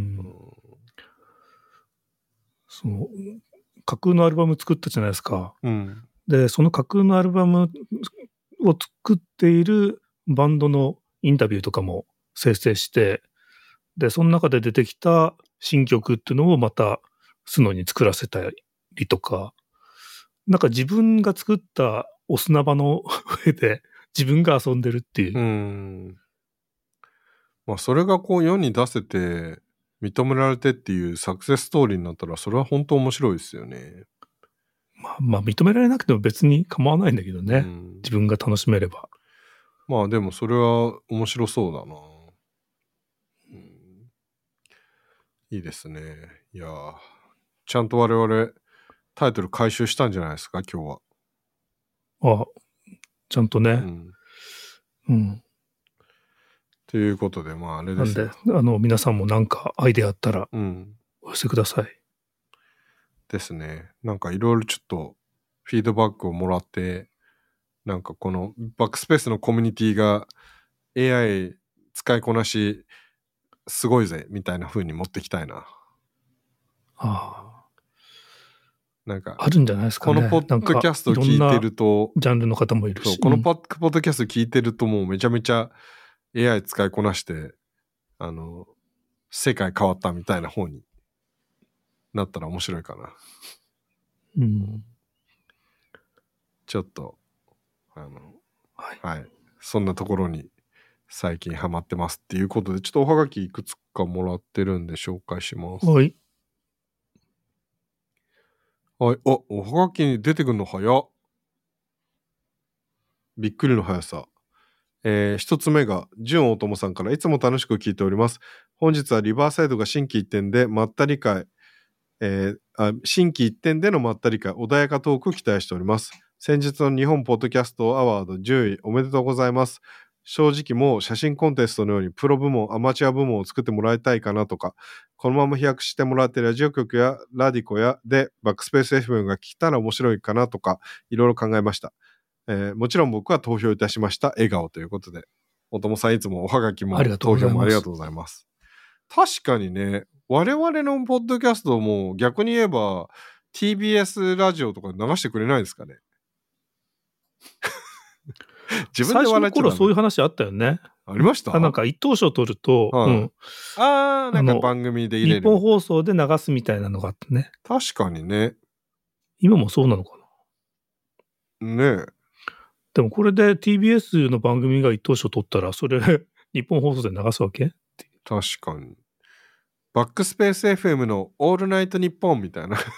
そう。架空のアルバム作ったじゃないですか。 うん。 で、その架空のアルバムを作っているバンドのインタビューとかも生成して、で、その中で出てきた新曲っていうのをまたスノに作らせたりとか、なんか自分が作ったお砂場の上で自分が遊んでるっていう。 うん。まあ、それがこう世に出せて、認められてっていうサクセスストーリーになったら、それは本当面白いですよね。 まあ、まあ、認められなくても別に構わないんだけどね。うん、自分が楽しめれば。 まあでもそれは面白そうだな。うん、いいですね。いやー、ちゃんと我々タイトル回収したんじゃないですか、今日は。あ、ちゃんとね。 うん。うん。ということで、まああれですよ。 なんで、あの、皆さんもなんかアイデアあったら、お寄せください。うん、 ですね。なんかいろいろちょっとフィードバックをもらって、なんかこのバックスペースのコミュニティが エーアイ 使いこなしすごいぜみたいな風に持ってきたいな。 ああ。 なんかあるんじゃないですかね。 このポッドキャスト聞いてると、 ジャンルの方もいるし。 そう、このポッドキャスト聞いてるともうめちゃめちゃ エーアイ 使いこなして、あの、世界変わったみたいな方になったら面白いかな。 うん。 ちょっと、あの、 はい。 はい。そんなところに最近ハマってますっていうことで、ちょっとおはがきいくつかもらってるんで紹介します。 はい。 はい。あ、おはがきに出てくるの早っ。びっくりの速さ。えー、一つ目が、純大友さんからいつも楽しく聞いております。本日はリバーサイドが新規一点でまったり会、えー、あ新規一点でのまったり会、穏やかトークを期待しております。先日の日本ポッドキャストアワードじゅういおめでとうございます。正直もう写真コンテストのようにプロ部門、アマチュア部門を作ってもらいたいかなとか、このまま飛躍してもらってラジオ局やラディコやでバックスペース エフエム が聞いたら面白いかなとか、いろいろ考えました。えー、もちろん僕は投票いたしました。笑顔ということで。おともさんいつもおはがきも投票もありがとうございます。確かにね、我々のポッドキャストも逆に言えば ティービーエス ラジオとか流してくれないですかね。 自分で笑っちゃう。最初の頃そういう話あったよね。 ありました？ なんか一等賞取ると、 はい、うん、ああ、なんか番組で入れる。 日本放送で流すみたいなのがあってね。 確かにね。 今もそうなのかな。ねえ。 でもこれで ティービーエス の番組が一等賞取ったら、それ日本放送で流すわけ？ 確かに。バックスペース エフエム のオールナイトニッポンみたいな。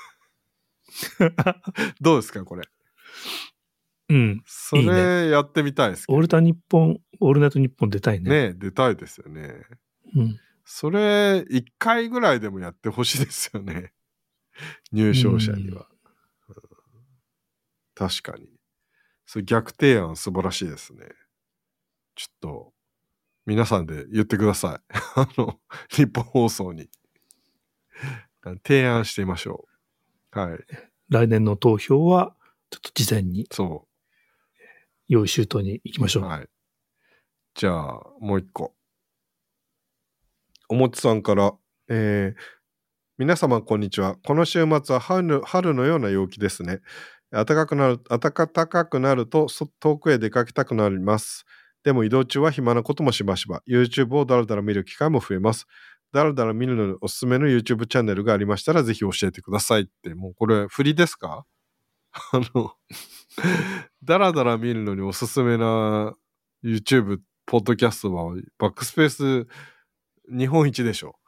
どうですかこれ。 うん。 それやってみたいですけど、ね。 オールタニッポン、オールナイトニッポン出たいね。 ねえ、出たいですよね。 うん。 それいっかいぐらいでもやってほしいですよね。入賞者には。うん、確かに。それ逆提案素晴らしいですね。ちょっと皆さんで言ってください。あの日本放送に提案してみましょう。はい。 来年の投票はちょっと事前にそう用意周到に行きましょう。 はい。じゃあもう一個。 おもちさんから、えー、皆様こんにちは。この週末は春、春のような陽気ですね。暖かくなる、暖かくなると遠くへ出かけたくなります。でも移動中は暇なこともしばしば。YouTube をだらだら見る機会も増えます。だらだら見るのにおすすめの YouTube チャンネルがありましたらぜひ教えてくださいって。もうこれ振りですか？あの、だらだら見るのにおすすめな YouTube、ポッドキャストはバックスペース日本一でしょ。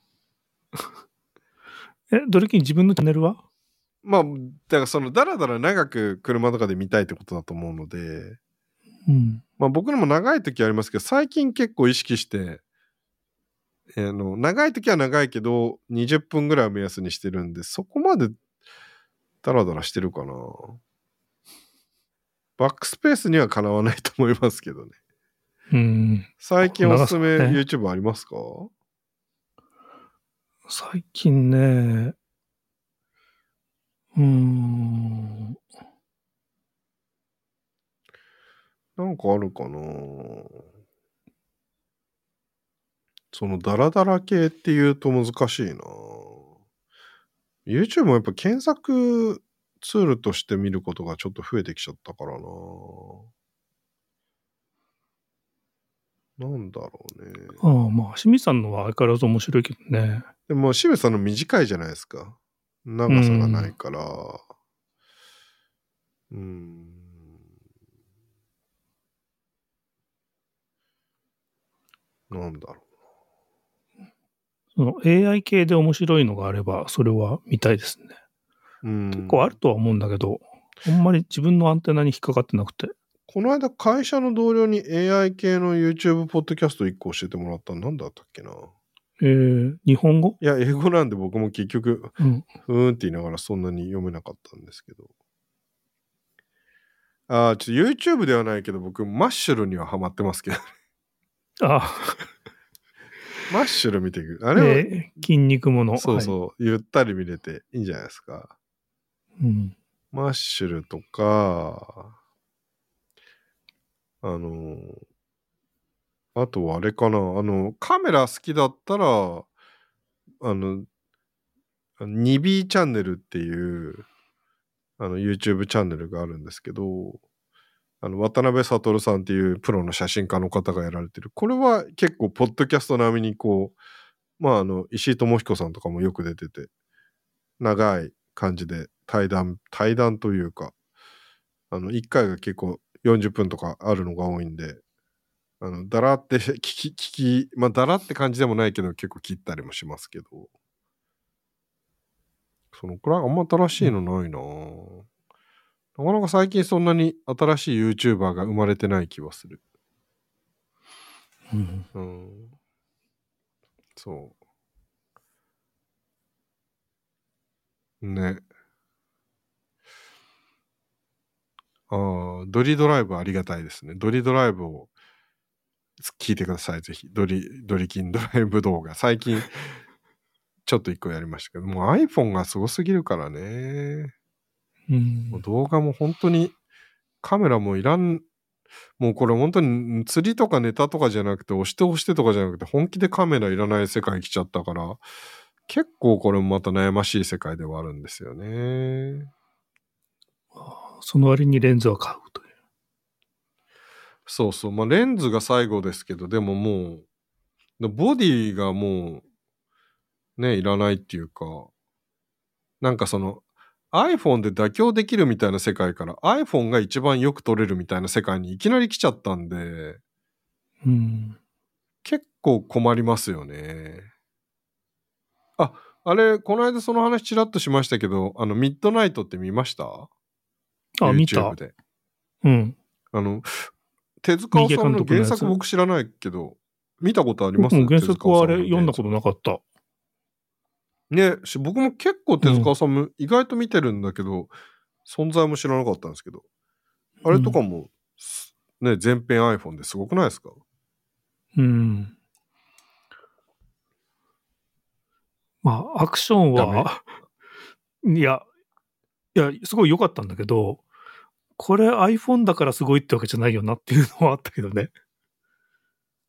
え、ドリキン自分のチャンネルは？ まあ、だからそのだらだら長く車とかで見たいってことだと思うので、 うん。 まあ僕にも長い時ありますけど、最近結構意識して、あの長い時は長いけどにじゅっぷんぐらいを目安にしてるんで、そこまでだらだらしてるかな。バックスペースにはかなわないと思いますけどね。 うん。 最近おすすめ長さね YouTube ありますか？ 最近ね、うーん。 なんかあるかな。そのダラダラ系っていうと難しいな。YouTube もやっぱ検索ツールとして見ることがちょっと増えてきちゃったからな。なんだろうね。 ああ、まあ、清水さんのは相変わらず面白いけどね。 でも清水さんの短いじゃないですか。長さがないから。うーん。なんだろその エーアイ 系で面白いのがあれば、それは見たいですね。 う。うーん。 結構あるとは思うんだけど、あんまり自分のアンテナに引っかかってなくて。 この間会社の同僚に エーアイ 系の YouTube ポッドキャストいっこ教えてもらったのなんだったっけな。 えー、日本語？ いや、英語なんで僕も結局、 うん。 ふーんって言いながらそんなに読めなかったんですけど。ああ、ちょっと YouTube ではないけど僕、マッシュルにはハマってますけど。 あ、 マッシュル見ていく。あれは、 えー、筋肉もの。 そうそう、 はい、 ゆったり見れていいんじゃないですか。 うん。 マッシュルとか、あの、あとはあれかな。あの、カメラ好きだったら、あの、にビーチャンネルっていう、あの、YouTube チャンネルがあるんですけど、あの、渡辺悟さんっていうプロの写真家の方がやられてる。これは結構、ポッドキャスト並みにこう、まあ、あの、石井智彦さんとかもよく出てて、長い感じで対談、対談というか、あの、いっかいが結構よんじゅっぷんとかあるのが多いんで、あの、だらって聞き、聞き、まあ、だらって感じでもないけど、結構切ったりもしますけど、そのくらいあんま新しいのないなぁ。なかなか最近そんなに新しい YouTuber が生まれてない気はする。 うん。 うん。そう。ね。ああ、ドリドライブありがたいですね。ドリドライブを聞いてください、ぜひ。ドリ、ドリキンドライブ動画。最近、ちょっと一個やりましたけど、もう iPhone がすごすぎるからね。 うん、 もう動画も本当にカメラもいらん、もうこれ本当に釣りとかネタとかじゃなくて押して押してとかじゃなくて本気でカメラいらない世界来ちゃったから結構これもまた悩ましい世界ではあるんですよね。 その割にレンズは買うという。 そうそう。まあレンズが最後ですけど、でももう、ボディがもうね、いらないっていうか、なんかその iPhone で妥協できるみたいな世界から iPhone が一番よく撮れるみたいな世界にいきなり来ちゃったんで、 うん。 結構困りますよね。あ、あれ、この間その話ちらっとしましたけど、あの、ミッドナイトって見ました？ あ、見 YouTube た。 で。 うん。 あの、手塚治虫の原作の僕知らないけど、見たことあります？ 僕も原作はあれ手塚治虫の読んだことなかった。 ね、僕も結構手塚治虫、 うん、 意外と見てるんだけど、存在も知らなかったんですけど、あれとかも、うん、ね、全編 iPhone ですごくないですか？ うん。まあ、アクションは、いや、いや、すごい良かったんだけど、これ iPhone だからすごいってわけじゃないよなっていうのはあったけどね。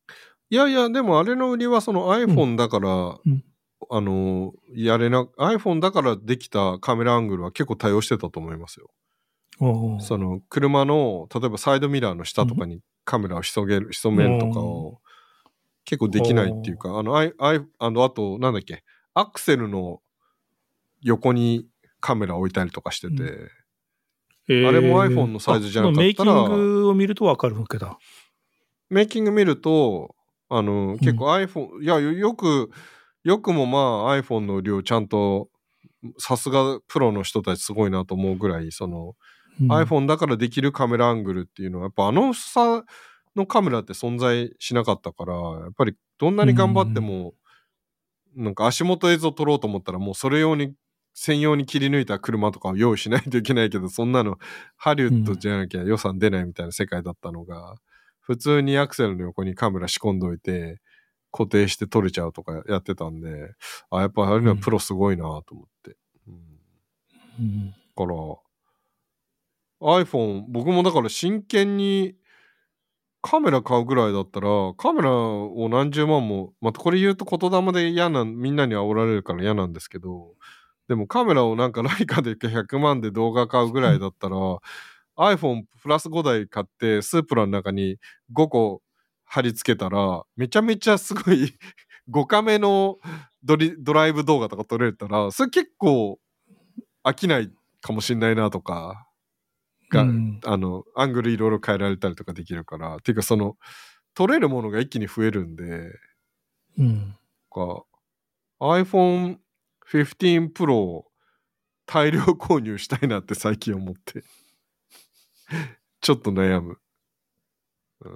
いやいや、でもあれの売りはその iPhone だから、うん、あの、やれな、iPhone だからできたカメラアングルは結構対応してたと思いますよ。その車の、例えばサイドミラーの下とかにカメラを潜げる、潜めるとかを結構できないっていうか、あの、I、I、あの、あと、なんだっけ、アクセルの横にカメラ置いたりとかしてて、うんえー、あれも iPhone のサイズじゃなかったら、 メイキングを見ると分かるわけだ。 メイキング見ると、あの、結構 iPhone、うん、いや、よく、よくもまあ iPhone の量ちゃんと、さすがプロの人たちすごいなと思うぐらい、その、うん、iPhone だからできるカメラアングルっていうのは、やっぱあの差のカメラって存在しなかったから、やっぱりどんなに頑張っても、うん、なんか足元映像撮ろうと思ったら、もうそれ用に、専用に切り抜いた車とかを用意しないといけないけど、そんなのハリウッドじゃなきゃ予算出ないみたいな世界だったのが、うん、普通にアクセルの横にカメラ仕込んどいて、固定して撮れちゃうとかやってたんで、あ、やっぱあれはプロすごいなと思って。うんうん、だから、iPhone、僕もだから真剣にカメラ買うぐらいだったら、カメラを何十万も、またこれ言うと言霊で嫌な、みんなに煽られるから嫌なんですけど、でもカメラをなんかライカでひゃくまんで動画買うぐらいだったら、iPhone プラスごだい買ってスープラの中にごこ貼り付けたら、めちゃめちゃすごいごカメのドリドライブ動画とか撮れたら、それ結構飽きないかもしんないなとかが、うん、あのアングルいろいろ変えられたりとかできるから、っていうかその撮れるものが一気に増えるんで、うん、か iPhone フィフティーン Pro 大量購入したいなって最近思ってちょっと悩む、うん、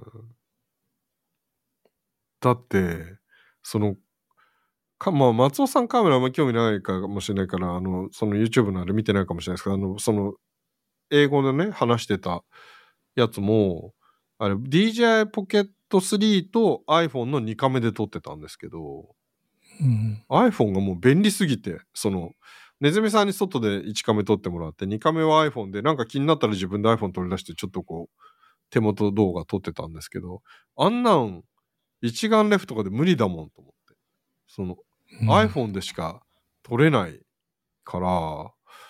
だってそのかまあ松尾さんカメラあんま興味ないかもしれないから、あのその YouTube のあれ見てないかもしれないですけど、あのその英語でね話してたやつもあれ ディージェーアイ ポケットスリーと iPhone のにカメで撮ってたんですけど、うん、iPhone がもう便利すぎて、そのネズミさんに外でいちカメ撮ってもらって、にカメは iPhone で、なんか気になったら自分で iPhone 取り出してちょっとこう手元動画撮ってたんですけど、あんなん一眼レフとかで無理だもんと思って、その、うん、iPhone でしか撮れないから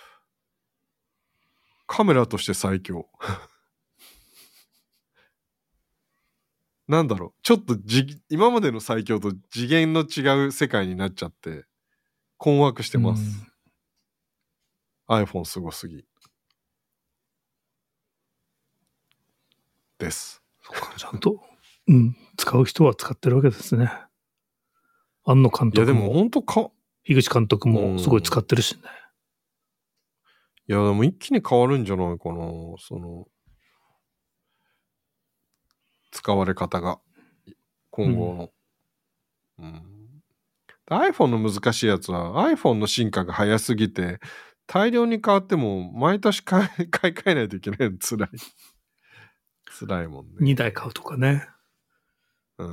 カメラとして最強なんだろう、ちょっとじ今までの最強と次元の違う世界になっちゃって困惑してます、うん、iPhone すごすぎです。 そうか、ちゃんと、うん、使う人は使ってるわけですね。庵野監督も。いやでも本当か、樋口監督もすごい使ってるしね。 いやでも一気に変わるんじゃないかな、その使われ方が今後の、うんうん、iPhone の難しいやつは iPhone の進化が早すぎて大量に変わっても毎年買い買い替えないといけないのつらいつらいもんね。 にだい買うとかね。 うん。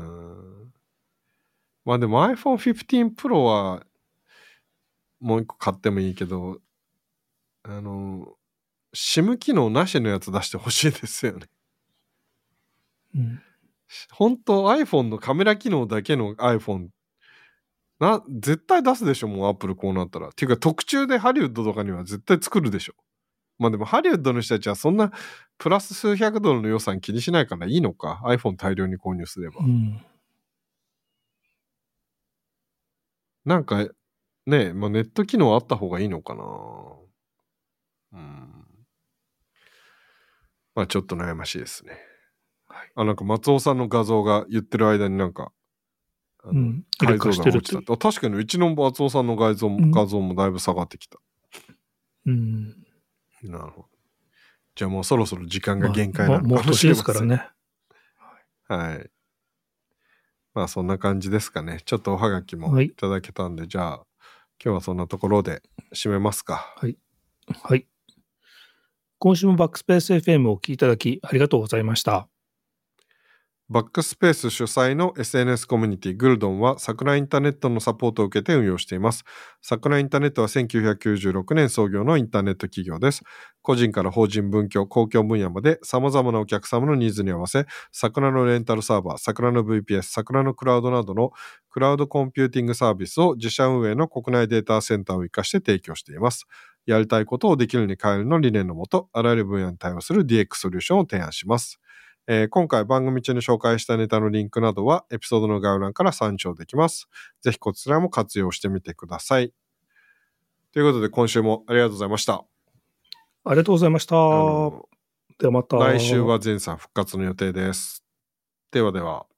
まあでも iPhone フィフティーン Pro はもう一個買ってもいいけど、あの SIM 機能なしのやつ出してほしいですよね。うん。本当 iPhone のカメラ機能だけの iPhone な絶対出すでしょ、もう Apple こうなったら。っていうか特注でハリウッドとかには絶対作るでしょ。まあでもハリウッドの人たちはそんなプラス数百ドルの予算気にしないからいいのか、 iPhone 大量に購入すれば、うん、なんかね、まあ、ネット機能あった方がいいのかな。うん。まあちょっと悩ましいですね。はい、あ、なんか松尾さんの画像が言ってる間になんかあの、うん、解像度が落ちたって。確かにうちの松尾さんの画像も、うん、画像もだいぶ下がってきた。うん。なるほど。じゃあもうそろそろ時間が限界なのかもしれません。まあ、もう年ですからね。はい。まあそんな感じですかね。ちょっとおはがきもいただけたんで、はい、じゃあ今日はそんなところで締めますか。 はい。はい。今週もバックスペース エフエム をお聞きいただきありがとうございました。 バックスペース主催の エスエヌエス コミュニティグルドンは桜インターネットのサポートを受けて運用しています。桜インターネットはせんきゅうひゃくきゅうじゅうろくねん創業のインターネット企業です。個人から法人文教、公共分野まで様々なお客様のニーズに合わせ、桜のレンタルサーバー、桜の ブイピーエス、桜のクラウドなどのクラウドコンピューティングサービスを自社運営の国内データセンターを生かして提供しています。やりたいことをできるに変えるの理念のもと、あらゆる分野に対応する ディーエックス ソリューションを提案します。えー、今回番組中に紹介したネタのリンクなどはエピソードの概要欄から参照できます。ぜひこちらも活用してみてください。ということで今週もありがとうございました。 ありがとうございました。ではまた。 来週は前さん復活の予定です。ではでは。